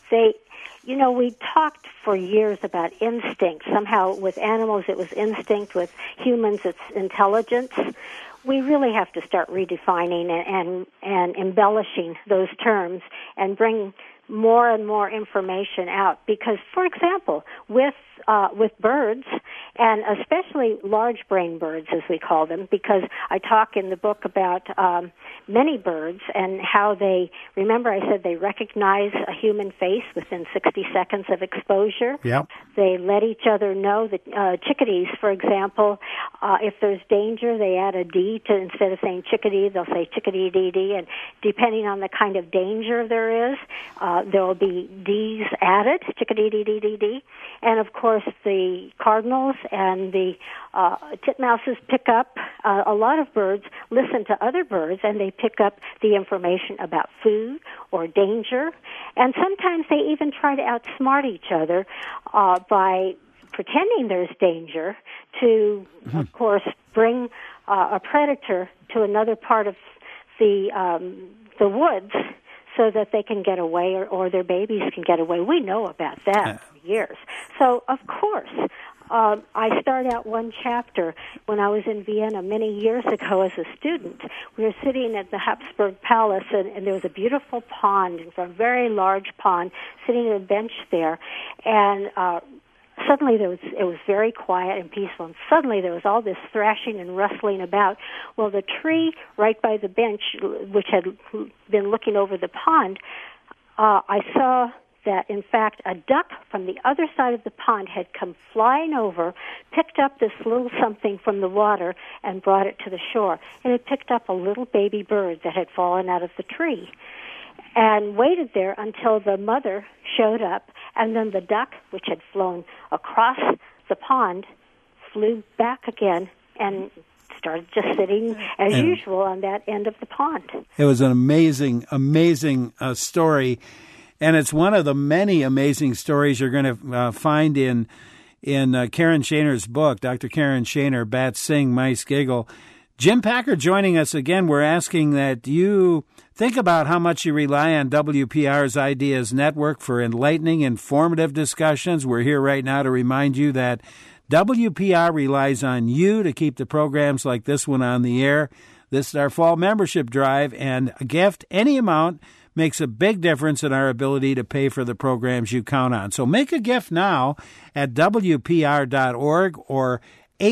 C: We talked for years about instinct. Somehow with animals it was instinct, with humans it's intelligence. We really have to start redefining and embellishing those terms and bring more and more information out. Because, for example, with birds, and especially large brain birds, as we call them, because I talk in the book about many birds and how remember I said they recognize a human face within 60 seconds of exposure.
A: Yep.
C: They let each other know that chickadees, for example, if there's danger, they add a D to, instead of saying chickadee, they'll say chickadee-dee-dee, and depending on the kind of danger there is, there will be D's added, chickadee-dee-dee-dee-dee. And, of course, the cardinals and the titmouses pick up, a lot of birds listen to other birds, and they pick up the information about food or danger. And sometimes they even try to outsmart each other by pretending there's danger to, of course, bring a predator to another part of the woods so that they can get away or their babies can get away. We know about that for years. So, of course, I start out one chapter when I was in Vienna many years ago as a student. We were sitting at the Habsburg Palace, and there was a beautiful pond, a very large pond, sitting at a bench there, and suddenly it was very quiet and peaceful, and suddenly there was all this thrashing and rustling about. Well, the tree right by the bench, which had been looking over the pond, I saw that, in fact, a duck from the other side of the pond had come flying over, picked up this little something from the water, and brought it to the shore. It had picked up a little baby bird that had fallen out of the tree and waited there until the mother showed up, and then the duck, which had flown across the pond, flew back again and started just sitting as usual on that end of the pond.
A: It was an amazing, amazing story. And it's one of the many amazing stories you're going to find in Karen Shaner's book, Dr. Karen Shaner, Bats Sing, Mice Giggle. Jim Packer joining us again. We're asking that you think about how much you rely on WPR's Ideas Network for enlightening, informative discussions. We're here right now to remind you that WPR relies on you to keep the programs like this one on the air. This is our fall membership drive, and a gift, any amount, makes a big difference in our ability to pay for the programs you count on. So make a gift now at WPR.org or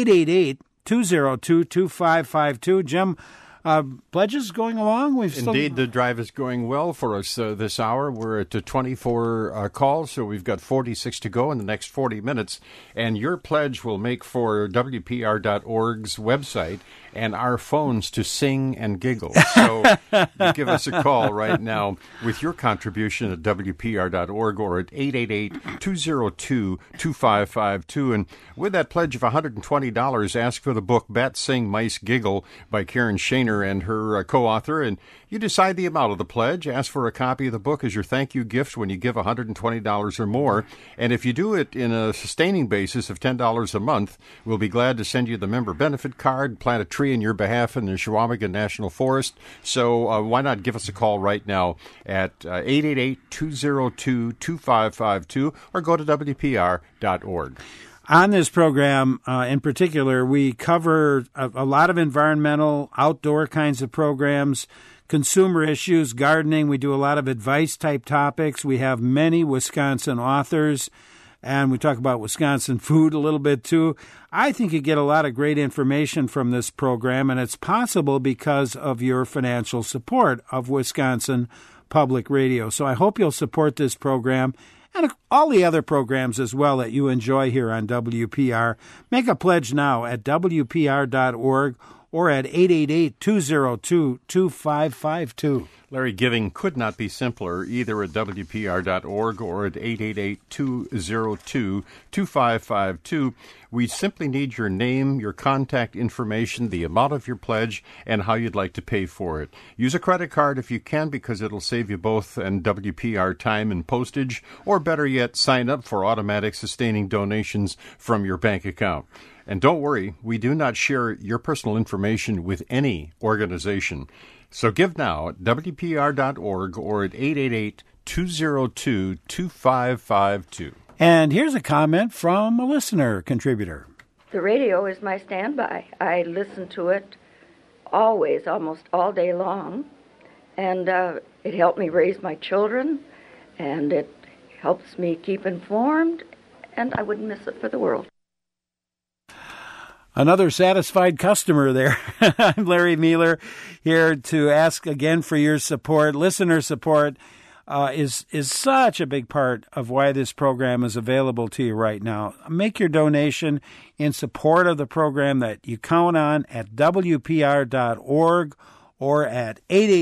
A: 888-202-2552. Jim, pledges going along?
B: Indeed, the drive is going well for us this hour. We're at 24 calls, so we've got 46 to go in the next 40 minutes. And your pledge will make for WPR.org's website and our phones to sing and giggle. So you give us a call right now with your contribution at WPR.org or at 888-202-2552. And with that pledge of $120, ask for the book Bat Sing, Mice Giggle by Karen Shaner and her co-author. And you decide the amount of the pledge. Ask for a copy of the book as your thank you gift when you give $120 or more. And if you do it in a sustaining basis of $10 a month, we'll be glad to send you the member benefit card, plant a tree in your behalf in the Chequamegon National Forest. So why not give us a call right now at 888-202-2552 or go to WPR.org.
A: On this program in particular, we cover a lot of environmental, outdoor kinds of programs, consumer issues, gardening. We do a lot of advice-type topics. We have many Wisconsin authors, and we talk about Wisconsin food a little bit, too. I think you get a lot of great information from this program, and it's possible because of your financial support of Wisconsin Public Radio. So I hope you'll support this program and all the other programs as well that you enjoy here on WPR. Make a pledge now at WPR.org or at 888-202-2552.
B: Larry, giving could not be simpler, either at WPR.org or at 888-202-2552. We simply need your name, your contact information, the amount of your pledge, and how you'd like to pay for it. Use a credit card if you can, because it'll save you both and WPR time and postage, or better yet, sign up for automatic sustaining donations from your bank account. And don't worry, we do not share your personal information with any organization. So give now at WPR.org or at 888-202-2552.
A: And here's a comment from a listener contributor.
K: The radio is my standby. I listen to it always, almost all day long. And it helped me raise my children, and it helps me keep informed, and I wouldn't miss it for the world.
A: Another satisfied customer there. I'm Larry Mueller, here to ask again for your support. Listener support is such a big part of why this program is available to you right now. Make your donation in support of the program that you count on at WPR.org or at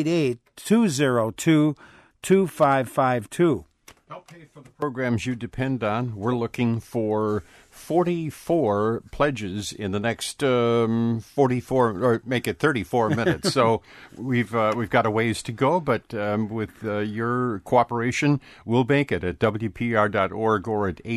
A: 888-202-2552.
B: Help pay for the programs you depend on. We're looking for 44 pledges in the next 44, or make it 34 minutes. So we've got a ways to go, but with your cooperation, we'll make it at WPR.org or at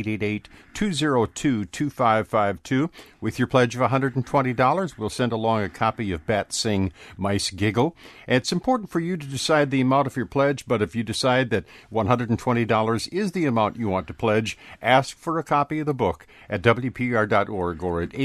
B: 888-202-2552. With your pledge of $120, we'll send along a copy of Bat Sing, Mice Giggle. It's important for you to decide the amount of your pledge, but if you decide that $120 is the amount you want to pledge, ask for a copy of the book at WPR.org or at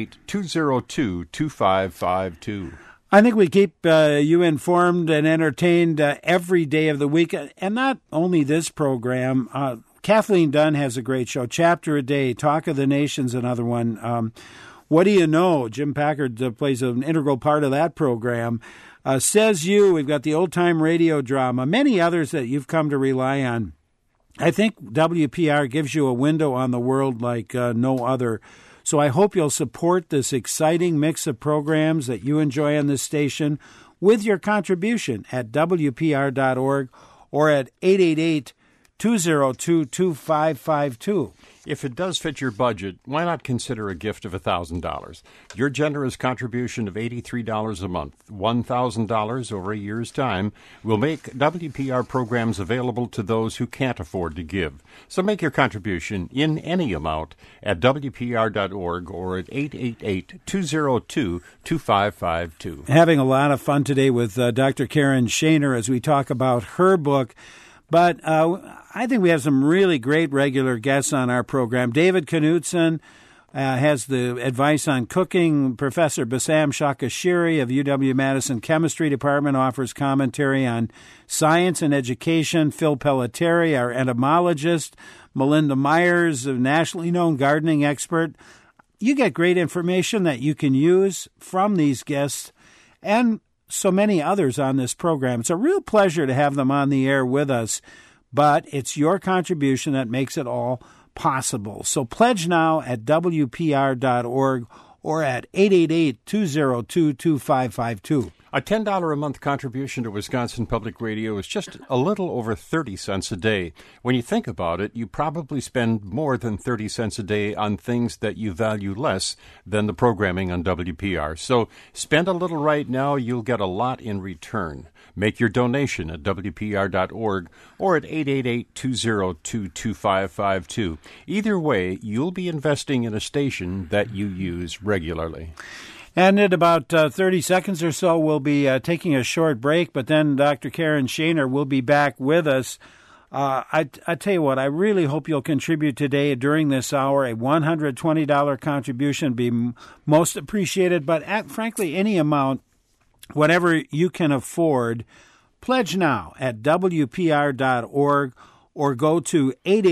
B: 888-202-2552.
A: I think we keep you informed and entertained every day of the week. And not only this program, Kathleen Dunn has a great show, Chapter a Day, Talk of the Nation's another one. What Do You Know? Jim Packard plays an integral part of that program. Says You, we've got the old-time radio drama, many others that you've come to rely on. I think WPR gives you a window on the world like no other. So I hope you'll support this exciting mix of programs that you enjoy on this station with your contribution at WPR.org or at 888-202-2552.
B: If it does fit your budget, why not consider a gift of $1,000? Your generous contribution of $83 a month, $1,000 over a year's time, will make WPR programs available to those who can't afford to give. So make your contribution in any amount at WPR.org or at 888-202-2552.
A: Having a lot of fun today with Dr. Karen Shaner as we talk about her book. But I think we have some really great regular guests on our program. David Knutson has the advice on cooking. Professor Bassam Shakashiri of UW-Madison Chemistry Department offers commentary on science and education. Phil Pelletieri, our entomologist. Melinda Myers, a nationally known gardening expert. You get great information that you can use from these guests and so many others on this program. It's a real pleasure to have them on the air with us, but it's your contribution that makes it all possible. So pledge now at WPR.org or at 888-202-2552.
B: A $10 a month contribution to Wisconsin Public Radio is just a little over 30 cents a day. When you think about it, you probably spend more than 30 cents a day on things that you value less than the programming on WPR. So spend a little right now, you'll get a lot in return. Make your donation at WPR.org or at 888-202-2552. Either way, you'll be investing in a station that you use regularly.
A: And in about 30 seconds or so, we'll be taking a short break, but then Dr. Karen Shaner will be back with us. I tell you what, I really hope you'll contribute today during this hour. A $120 contribution would be most appreciated, but frankly, any amount, whatever you can afford, pledge now at WPR.org or go to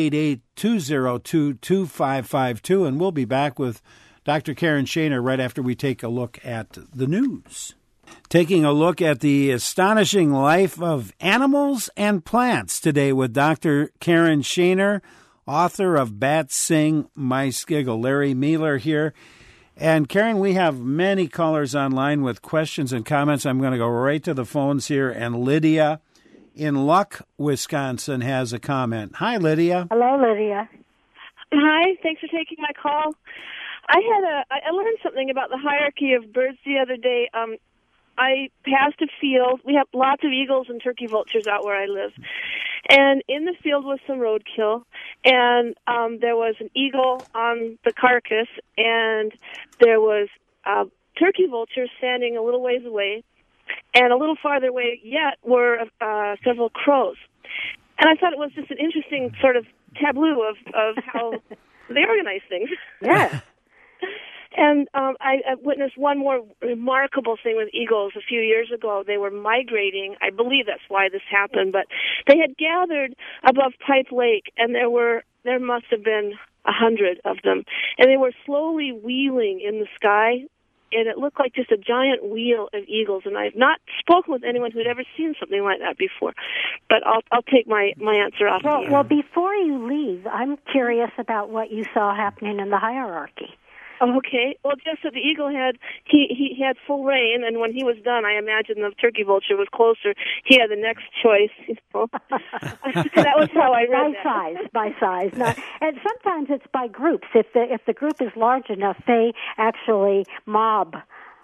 A: 888-202-2552, and we'll be back with Dr. Karen Shaner right after we take a look at the news. Taking a look at the astonishing life of animals and plants today with Dr. Karen Shaner, author of Bats Sing, Mice Giggle. Larry Mealer here. And Karen, we have many callers online with questions and comments. I'm going to go right to the phones here. And Lydia in Luck, Wisconsin has a comment. Hi, Lydia.
L: Hello, Lydia. Hi, thanks for taking my call. I learned something about the hierarchy of birds the other day. I passed a field. We have lots of eagles and turkey vultures out where I live. And in the field was some roadkill, and there was an eagle on the carcass, and there was a turkey vulture standing a little ways away, and a little farther away yet were several crows. And I thought it was just an interesting sort of tableau of how they organize things.
C: Yeah.
L: And I witnessed one more remarkable thing with eagles a few years ago. They were migrating. I believe that's why this happened. But they had gathered above Pipe Lake, and there must have been 100 of them. And they were slowly wheeling in the sky, and it looked like just a giant wheel of eagles. And I've not spoken with anyone who'd ever seen something like that before. But I'll take my answer off.
C: Well, before you leave, I'm curious about what you saw happening in the hierarchy.
L: Okay. Well, just so the eagle he had full reign, and when he was done, I imagine the turkey vulture was closer. He had the next choice. That was how I read
C: By size. And sometimes it's by groups. If the group is large enough, they actually mob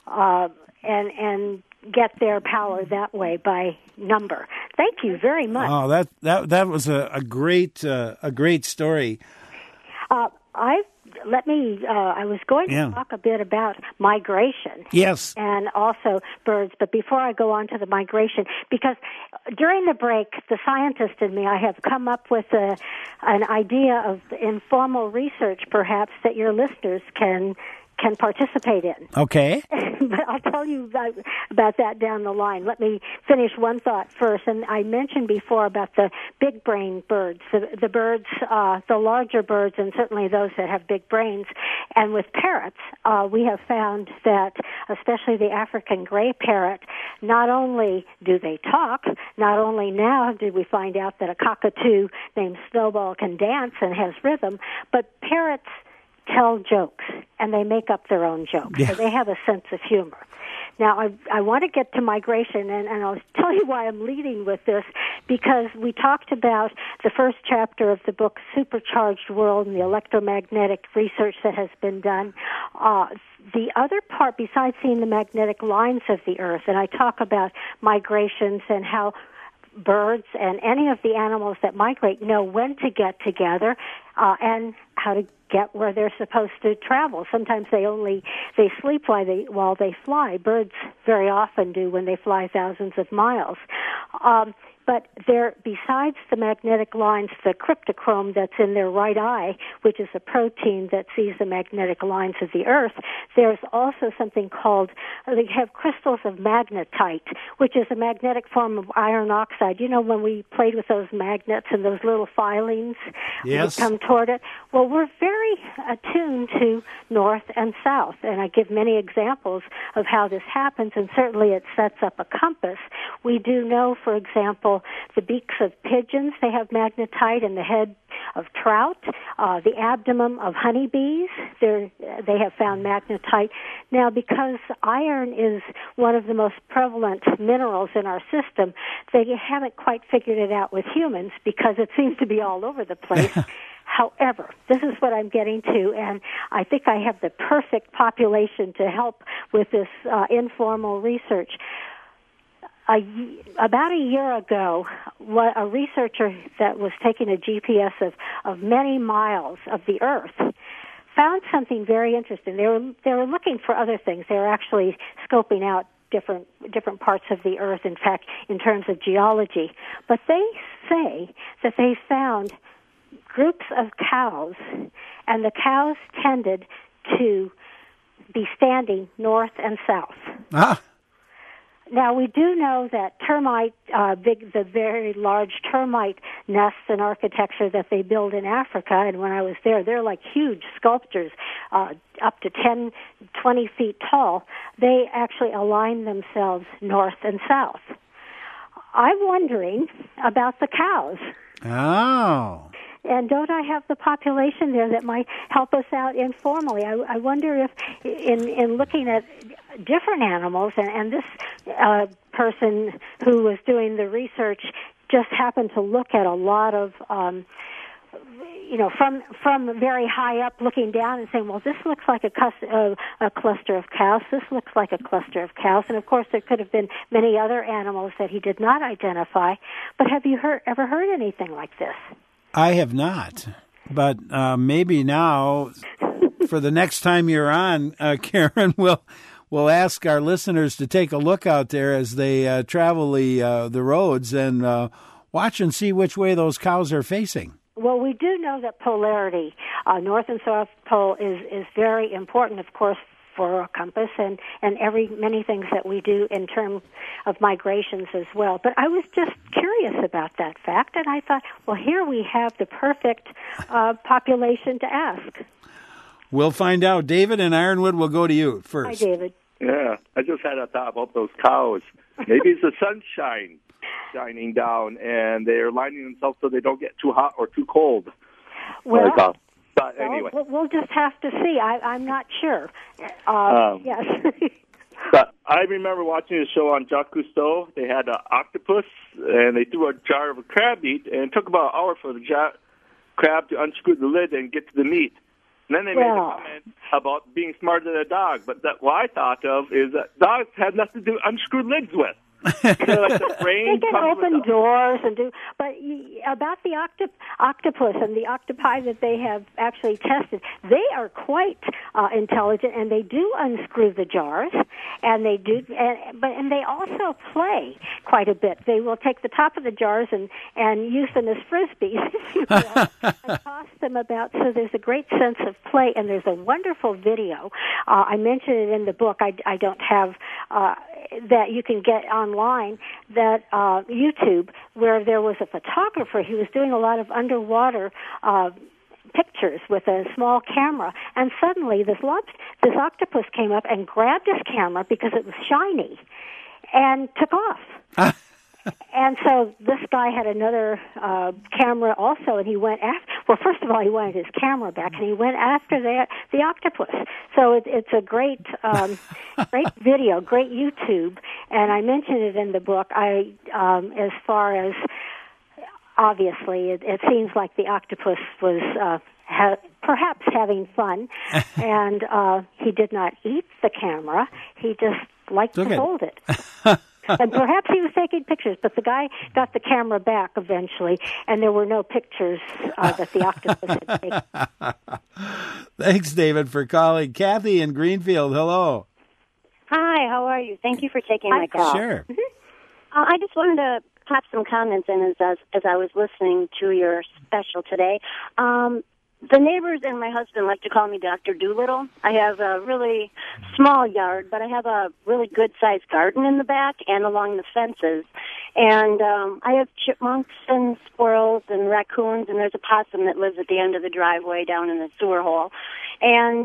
C: and get their power that way by number. Thank you very much.
A: Oh, that was a great story.
C: I was going to talk a bit about migration.
A: Yes.
C: And also birds. But before I go on to the migration, because during the break, the scientist in me, I have come up with an idea of informal research, perhaps, that your listeners can participate in.
A: Okay.
C: But I'll tell you about that down the line. Let me finish one thought first. And I mentioned before about the big brain birds, the birds, the larger birds, and certainly those that have big brains. And with parrots, we have found that, especially the African gray parrot, not only do they talk, not only now did we find out that a cockatoo named Snowball can dance and has rhythm, but parrots tell jokes, and they make up their own jokes. Yeah. So they have a sense of humor. Now, I want to get to migration, and I'll tell you why I'm leading with this, because we talked about the first chapter of the book, Supercharged World, and the electromagnetic research that has been done. The other part, besides seeing the magnetic lines of the Earth, and I talk about migrations and how birds and any of the animals that migrate know when to get together and how to get where they're supposed to travel. Sometimes they sleep while they fly. Birds very often do when they fly thousands of miles. But But besides the magnetic lines, the cryptochrome that's in their right eye, which is a protein that sees the magnetic lines of the Earth, there's also something called, they have crystals of magnetite, which is a magnetic form of iron oxide. You know, when we played with those magnets and those little filings
A: yes,
C: that come toward it? Well, we're very attuned to north and south, and I give many examples of how this happens, and certainly it sets up a compass. We do know, for example, the beaks of pigeons, they have magnetite, and the head of trout, the abdomen of honeybees, they have found magnetite. Now, because iron is one of the most prevalent minerals in our system, they haven't quite figured it out with humans because it seems to be all over the place. However, this is what I'm getting to, and I think I have the perfect population to help with this informal research. About a year ago, a researcher that was taking a GPS of many miles of the Earth found something very interesting. They were looking for other things. They were actually scoping out different parts of the Earth, in fact, in terms of geology. But they say that they found groups of cows, and the cows tended to be standing north and south.
A: Ah.
C: Now, we do know that the very large termite nests and architecture that they build in Africa, and when I was there, they're like huge sculptures, up to 10, 20 feet tall. They actually align themselves north and south. I'm wondering about the cows.
A: Oh.
C: And don't I have the population there that might help us out informally? I wonder if, in looking at different animals, and this person who was doing the research just happened to look at a lot of, from very high up looking down and saying, well, this looks like a cluster of cows. This looks like a cluster of cows. And, of course, there could have been many other animals that he did not identify. But have you ever heard anything like this?
A: I have not, but maybe now, for the next time you're on, Karen, we'll ask our listeners to take a look out there as they travel the roads and watch and see which way those cows are facing.
C: Well, we do know that polarity, north and south pole, is very important, of course, for a compass and many things that we do in terms of migrations as well. But I was just curious about that fact, and I thought, well, here we have the perfect population to ask.
A: We'll find out. David in Ironwood, will go to you first.
C: Hi, David.
M: Yeah, I just had a thought about those cows. Maybe it's the sunshine shining down, and they're lining themselves so they don't get too hot or too cold.
C: Well,
M: but anyway.
C: We'll just have to see. I'm not sure. Yes.
M: But I remember watching a show on Jacques Cousteau. They had an octopus, and they threw a jar of crab meat, and it took about an hour for the crab to unscrew the lid and get to the meat. And then they made a comment about being smarter than a dog. But what I thought of is that dogs had nothing to do unscrew lids with. Like the brain
C: they can open doors and do, but about the octopus and the octopi that they have actually tested, they are quite intelligent, and they do unscrew the jars, and they do, and they also play quite a bit. They will take the top of the jars and use them as frisbees, if you will, and toss them about. So there's a great sense of play, and there's a wonderful video. I mentioned it in the book. I don't have that you can get online, that YouTube, where there was a photographer. He was doing a lot of underwater pictures with a small camera, and suddenly this octopus came up and grabbed his camera because it was shiny and took off. And so this guy had another camera also, and he went after. Well, first of all, he wanted his camera back, and he went after the octopus. So it's a great, great video, great YouTube, and I mentioned it in the book. As far as obviously, it seems like the octopus was perhaps having fun, and he did not eat the camera. He just liked to hold it. And perhaps he was taking pictures, but the guy got the camera back eventually, and there were no pictures that the octopus had taken.
A: Thanks, David, for calling. Kathy in Greenfield, hello.
N: Hi, how are you? Thank you for taking my call.
A: Sure.
N: I just wanted to pop some comments in as I was listening to your special today. The neighbors and my husband like to call me Dr. Doolittle. I have a really small yard, but I have a really good-sized garden in the back and along the fences. And I have chipmunks and squirrels and raccoons, and there's a possum that lives at the end of the driveway down in the sewer hole. And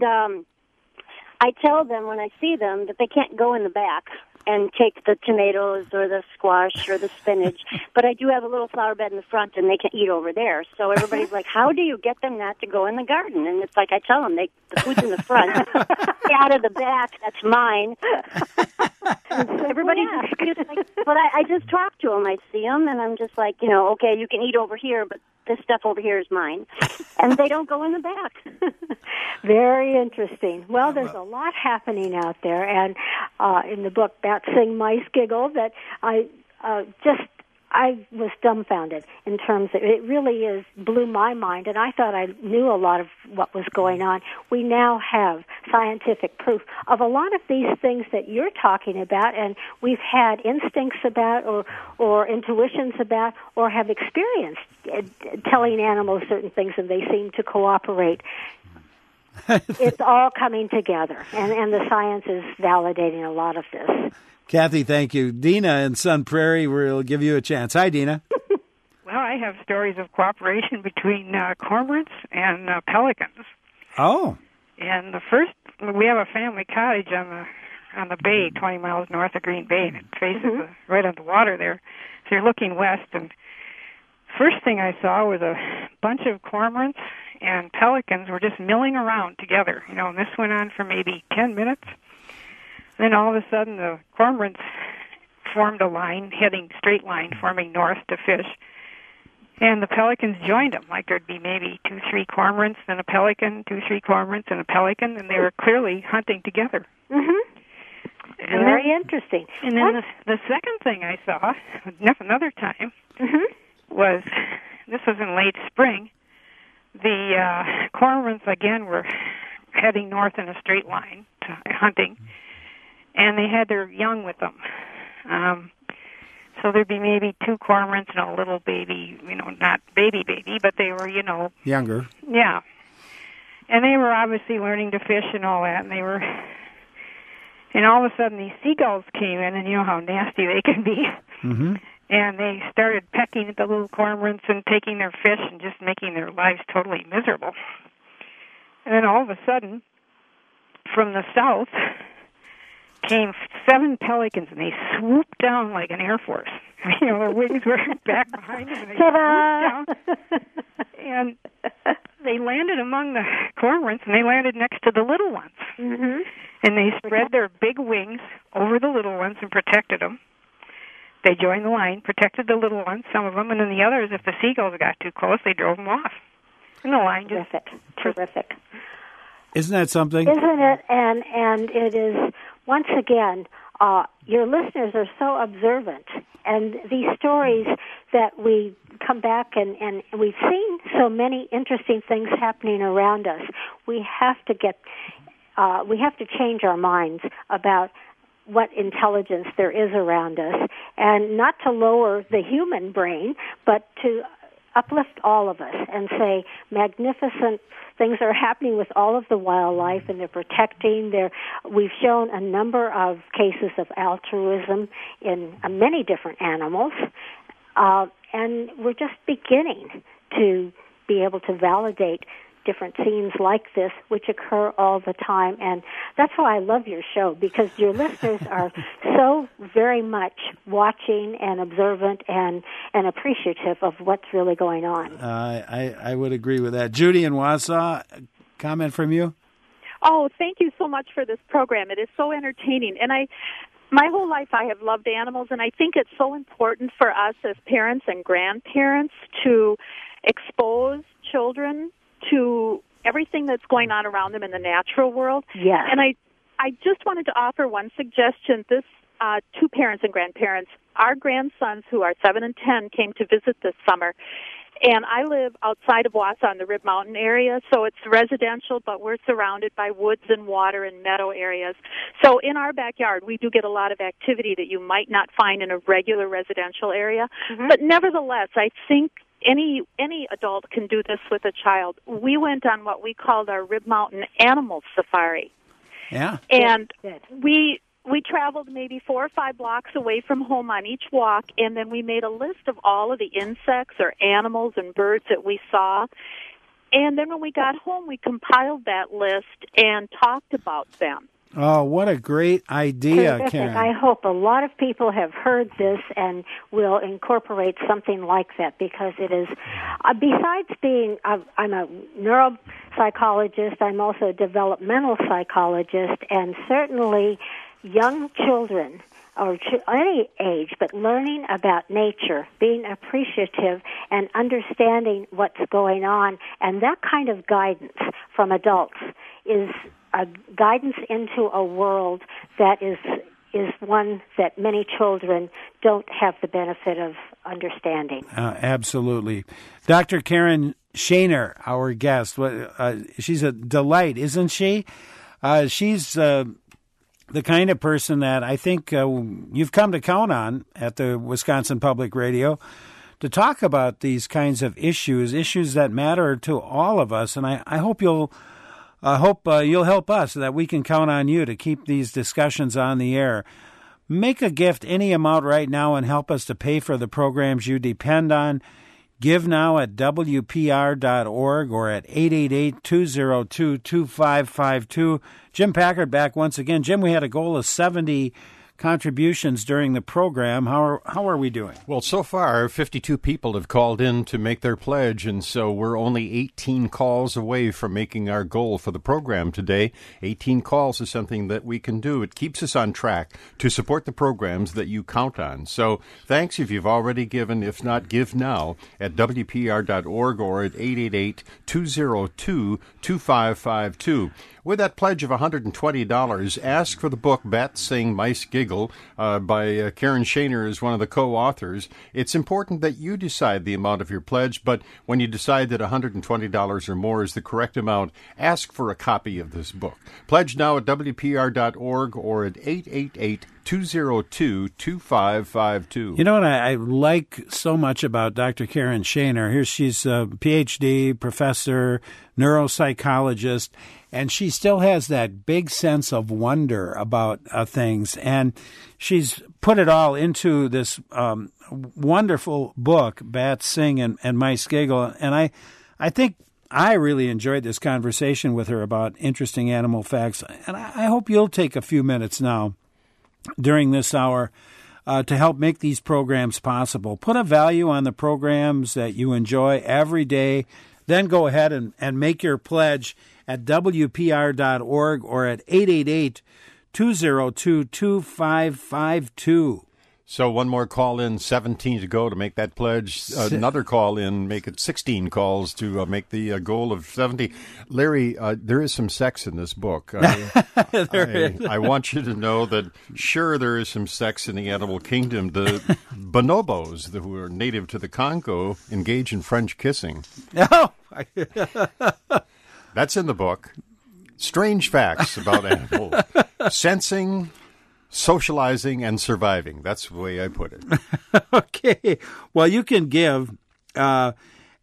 N: I tell them when I see them that they can't go in the back and take the tomatoes or the squash or the spinach. But I do have a little flower bed in the front, and they can eat over there. So everybody's like, how do you get them not to go in the garden? And it's like I tell them, the food's in the front. Out of the back, that's mine. Everybody's just like, but I just talk to them. I see them, and I'm just like, okay, you can eat over here, but this stuff over here is mine. And they don't go in the back.
C: Very interesting. Well, there's a lot happening out there, and in the book Bats Sing, Mice Giggle, that I was dumbfounded in terms of it really blew my mind, and I thought I knew a lot of what was going on. We now have scientific proof of a lot of these things that you're talking about, and we've had instincts about or intuitions about or have experienced telling animals certain things, and they seem to cooperate. It's all coming together, and the science is validating a lot of this.
A: Kathy, thank you. Dina in Sun Prairie, we'll give you a chance. Hi, Dina.
O: Well, I have stories of cooperation between cormorants and pelicans.
A: Oh.
O: And we have a family cottage on the bay, 20 miles north of Green Bay, and it faces right on the water there. So you're looking west, and first thing I saw was a bunch of cormorants and pelicans were just milling around together, and this went on for maybe 10 minutes. Then all of a sudden the cormorants formed a line, straight line, forming north to fish. And the pelicans joined them, like there'd be maybe 2-3 cormorants, then a pelican, 2-3 cormorants, and a pelican, and they were clearly hunting together.
C: Mm-hmm. Very interesting.
O: And then the second thing I saw, another time, was, this was in late spring, the cormorants again were heading north in a straight line, hunting. And they had their young with them. So there'd be maybe 2 cormorants and a little baby, not baby, but they were,
A: younger.
O: Yeah. And they were obviously learning to fish and all that, and all of a sudden these seagulls came in, and you know how nasty they can be.
A: Mm-hmm.
O: And they started pecking at the little cormorants and taking their fish and just making their lives totally miserable. And then all of a sudden, from the south, came 7 pelicans, and they swooped down like an Air Force. Their wings were back behind them, and they swooped down. And they landed among the cormorants, and they landed next to the little ones.
C: Mm-hmm.
O: And they spread their big wings over the little ones and protected them. They joined the line, protected the little ones, some of them, and then the others, if the seagulls got too close, they drove them off. And the line just...
C: Terrific.
A: Isn't that something?
C: Isn't it? And it is... Once again, your listeners are so observant, and these stories that we come back and we've seen so many interesting things happening around us. We have to change our minds about what intelligence there is around us, and not to lower the human brain, but to uplift all of us and say magnificent things are happening with all of the wildlife, and they're protecting. We've shown a number of cases of altruism in many different animals, and we're just beginning to be able to validate different scenes like this, which occur all the time. And that's why I love your show, because your listeners are so very much watching and observant and appreciative of what's really going on.
A: I would agree with that. Judy in Wausau, comment from you?
P: Oh, thank you so much for this program. It is so entertaining. And my whole life I have loved animals, and I think it's so important for us as parents and grandparents to expose children to everything that's going on around them in the natural world.
C: Yes.
P: And I just wanted to offer one suggestion. This to parents and grandparents. Our grandsons, who are 7 and 10, came to visit this summer, And I live outside of Wausau in the Rib Mountain area, so it's residential, but we're surrounded by woods and water and meadow areas. So in our backyard, we do get a lot of activity that you might not find in a regular residential area. But nevertheless, I think any adult can do this with a child. We went on what we called our Rib Mountain Animal Safari.
A: Yeah.
P: And we traveled maybe 4 or 5 blocks away from home on each walk, and then we made a list of all of the insects or animals and birds that we saw. And then when we got home, we compiled that list and talked about them.
A: Oh, what a great idea,
C: Terrific.
A: Karen.
C: I hope a lot of people have heard this and will incorporate something like that, because it is, besides being, I'm a neuropsychologist, I'm also a developmental psychologist, and certainly young children, or any age, but learning about nature, being appreciative and understanding what's going on, and that kind of guidance from adults is a guidance into a world that is one that many children don't have the benefit of understanding.
A: Absolutely. Dr. Karen Shaner, our guest, she's a delight, isn't she? She's the kind of person that I think you've come to count on at the Wisconsin Public Radio to talk about these kinds of issues that matter to all of us. And I hope you'll help us, so that we can count on you to keep these discussions on the air. Make a gift, any amount right now, and help us to pay for the programs you depend on. Give now at WPR.org or at 888-202-2552. Jim Packard back once again. Jim, we had a goal of 70 contributions during the program. How are we doing?
B: Well, so far, 52 people have called in to make their pledge, and so we're only 18 calls away from making our goal for the program today. 18 calls is something that we can do. It keeps us on track to support the programs that you count on. So thanks if you've already given. If not, give now at WPR.org or at 888-202-2552. With that pledge of $120, ask for the book Bats Sing, Mice Giggle by Karen Shaner is one of the co-authors. It's important that you decide the amount of your pledge, but when you decide that $120 or more is the correct amount, ask for a copy of this book. Pledge now at WPR.org or at 888-202-2552.
A: You know what I like so much about Dr. Karen Shaner? Here she's a PhD, professor, neuropsychologist, and she still has that big sense of wonder about things. And she's put it all into this wonderful book, Bats Sing and Mice Giggle. And I think I really enjoyed this conversation with her about interesting animal facts. And I hope you'll take a few minutes now during this hour to help make these programs possible. Put a value on the programs that you enjoy every day. Then go ahead and make your pledge at WPR.org or at 888-202-2552.
B: So one more call in, 17 to go to make that pledge. Another call in, make it 16 calls to make the goal of 70. Larry, there is some sex in this book. I want you to know that, sure, there is some sex in the animal kingdom. The bonobos, who are native to the Congo, engage in French kissing.
A: Oh!
B: That's in the book. Strange facts about animals. Sensing, socializing, and surviving. That's the way I put it.
A: Okay. Well, you can give at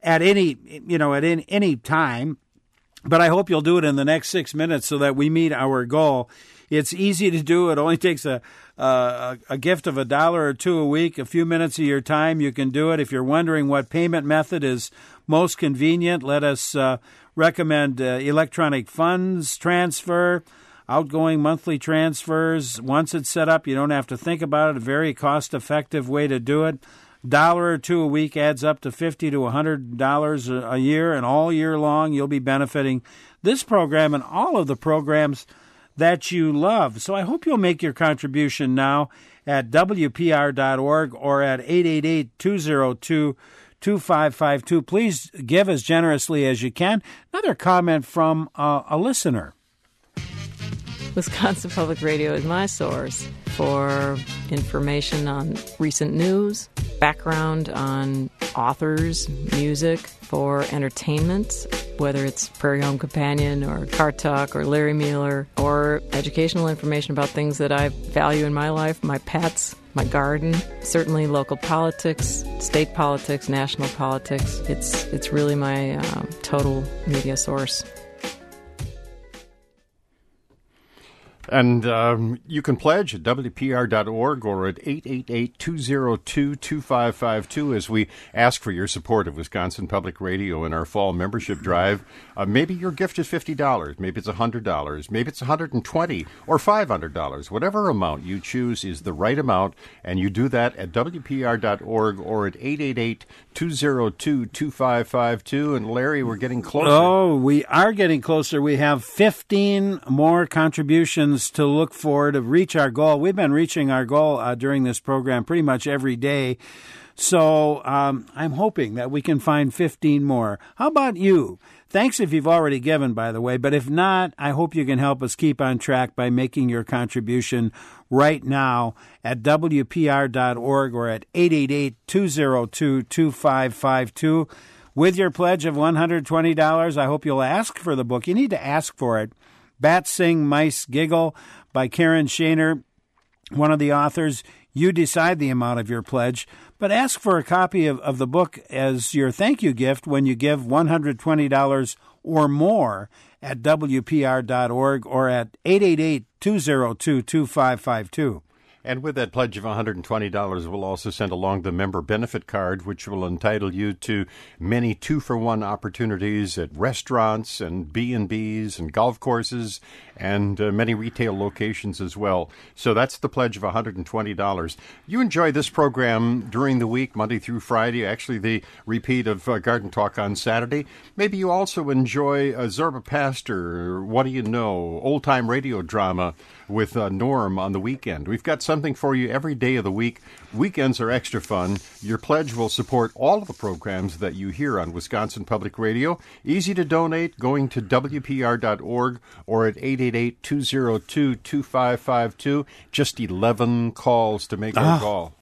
A: any time, but I hope you'll do it in the next 6 minutes so that we meet our goal. It's easy to do. It only takes a gift of $1 or $2 a week, a few minutes of your time. You can do it. If you're wondering what payment method is most convenient, let us recommend electronic funds transfer, outgoing monthly transfers. Once it's set up, you don't have to think about it. A very cost-effective way to do it. $1 or $2 a week adds up to $50 to $100 a year, and all year long you'll be benefiting this program and all of the programs that you love. So I hope you'll make your contribution now at WPR.org or at 888-202-2552. Please give as generously as you can. Another comment from a listener.
Q: Wisconsin Public Radio is my source for information on recent news, background on authors, music, for entertainment, whether it's Prairie Home Companion or Car Talk or Larry Mueller, or educational information about things that I value in my life, my pets, my garden, certainly local politics, state politics, national politics. It's really my total media source.
B: And you can pledge at WPR.org or at 888-202-2552 as we ask for your support of Wisconsin Public Radio in our fall membership drive. Maybe your gift is $50, maybe it's $100, maybe it's $120 or $500. Whatever amount you choose is the right amount, and you do that at WPR.org or at 888-202-2552. And Larry, we're getting closer.
A: Oh, we are getting closer. We have 15 more contributions to look for to reach our goal. We've been reaching our goal during this program pretty much every day. So I'm hoping that we can find 15 more. How about you? Thanks if you've already given, by the way. But if not, I hope you can help us keep on track by making your contribution right now at WPR.org or at 888-202-2552. With your pledge of $120, I hope you'll ask for the book. You need to ask for it. Bats Sing, Mice Giggle by Karen Shaner, one of the authors. You decide the amount of your pledge, but ask for a copy of the book as your thank you gift when you give $120 or more at WPR.org or at 888-202-2552.
B: And with that pledge of $120, we'll also send along the member benefit card, which will entitle you to many 2-for-1 opportunities at restaurants and B&Bs and golf courses and many retail locations as well. So that's the pledge of $120. You enjoy this program during the week, Monday through Friday, actually the repeat of Garden Talk on Saturday. Maybe you also enjoy Zorba Pastor, What Do You Know, old-time radio drama with Norm on the weekend. We've got something for you every day of the week. Weekends are extra fun. Your pledge will support all of the programs that you hear on Wisconsin Public Radio. Easy to donate, going to WPR.org or at 888-202-2552. Just 11 calls to make our call.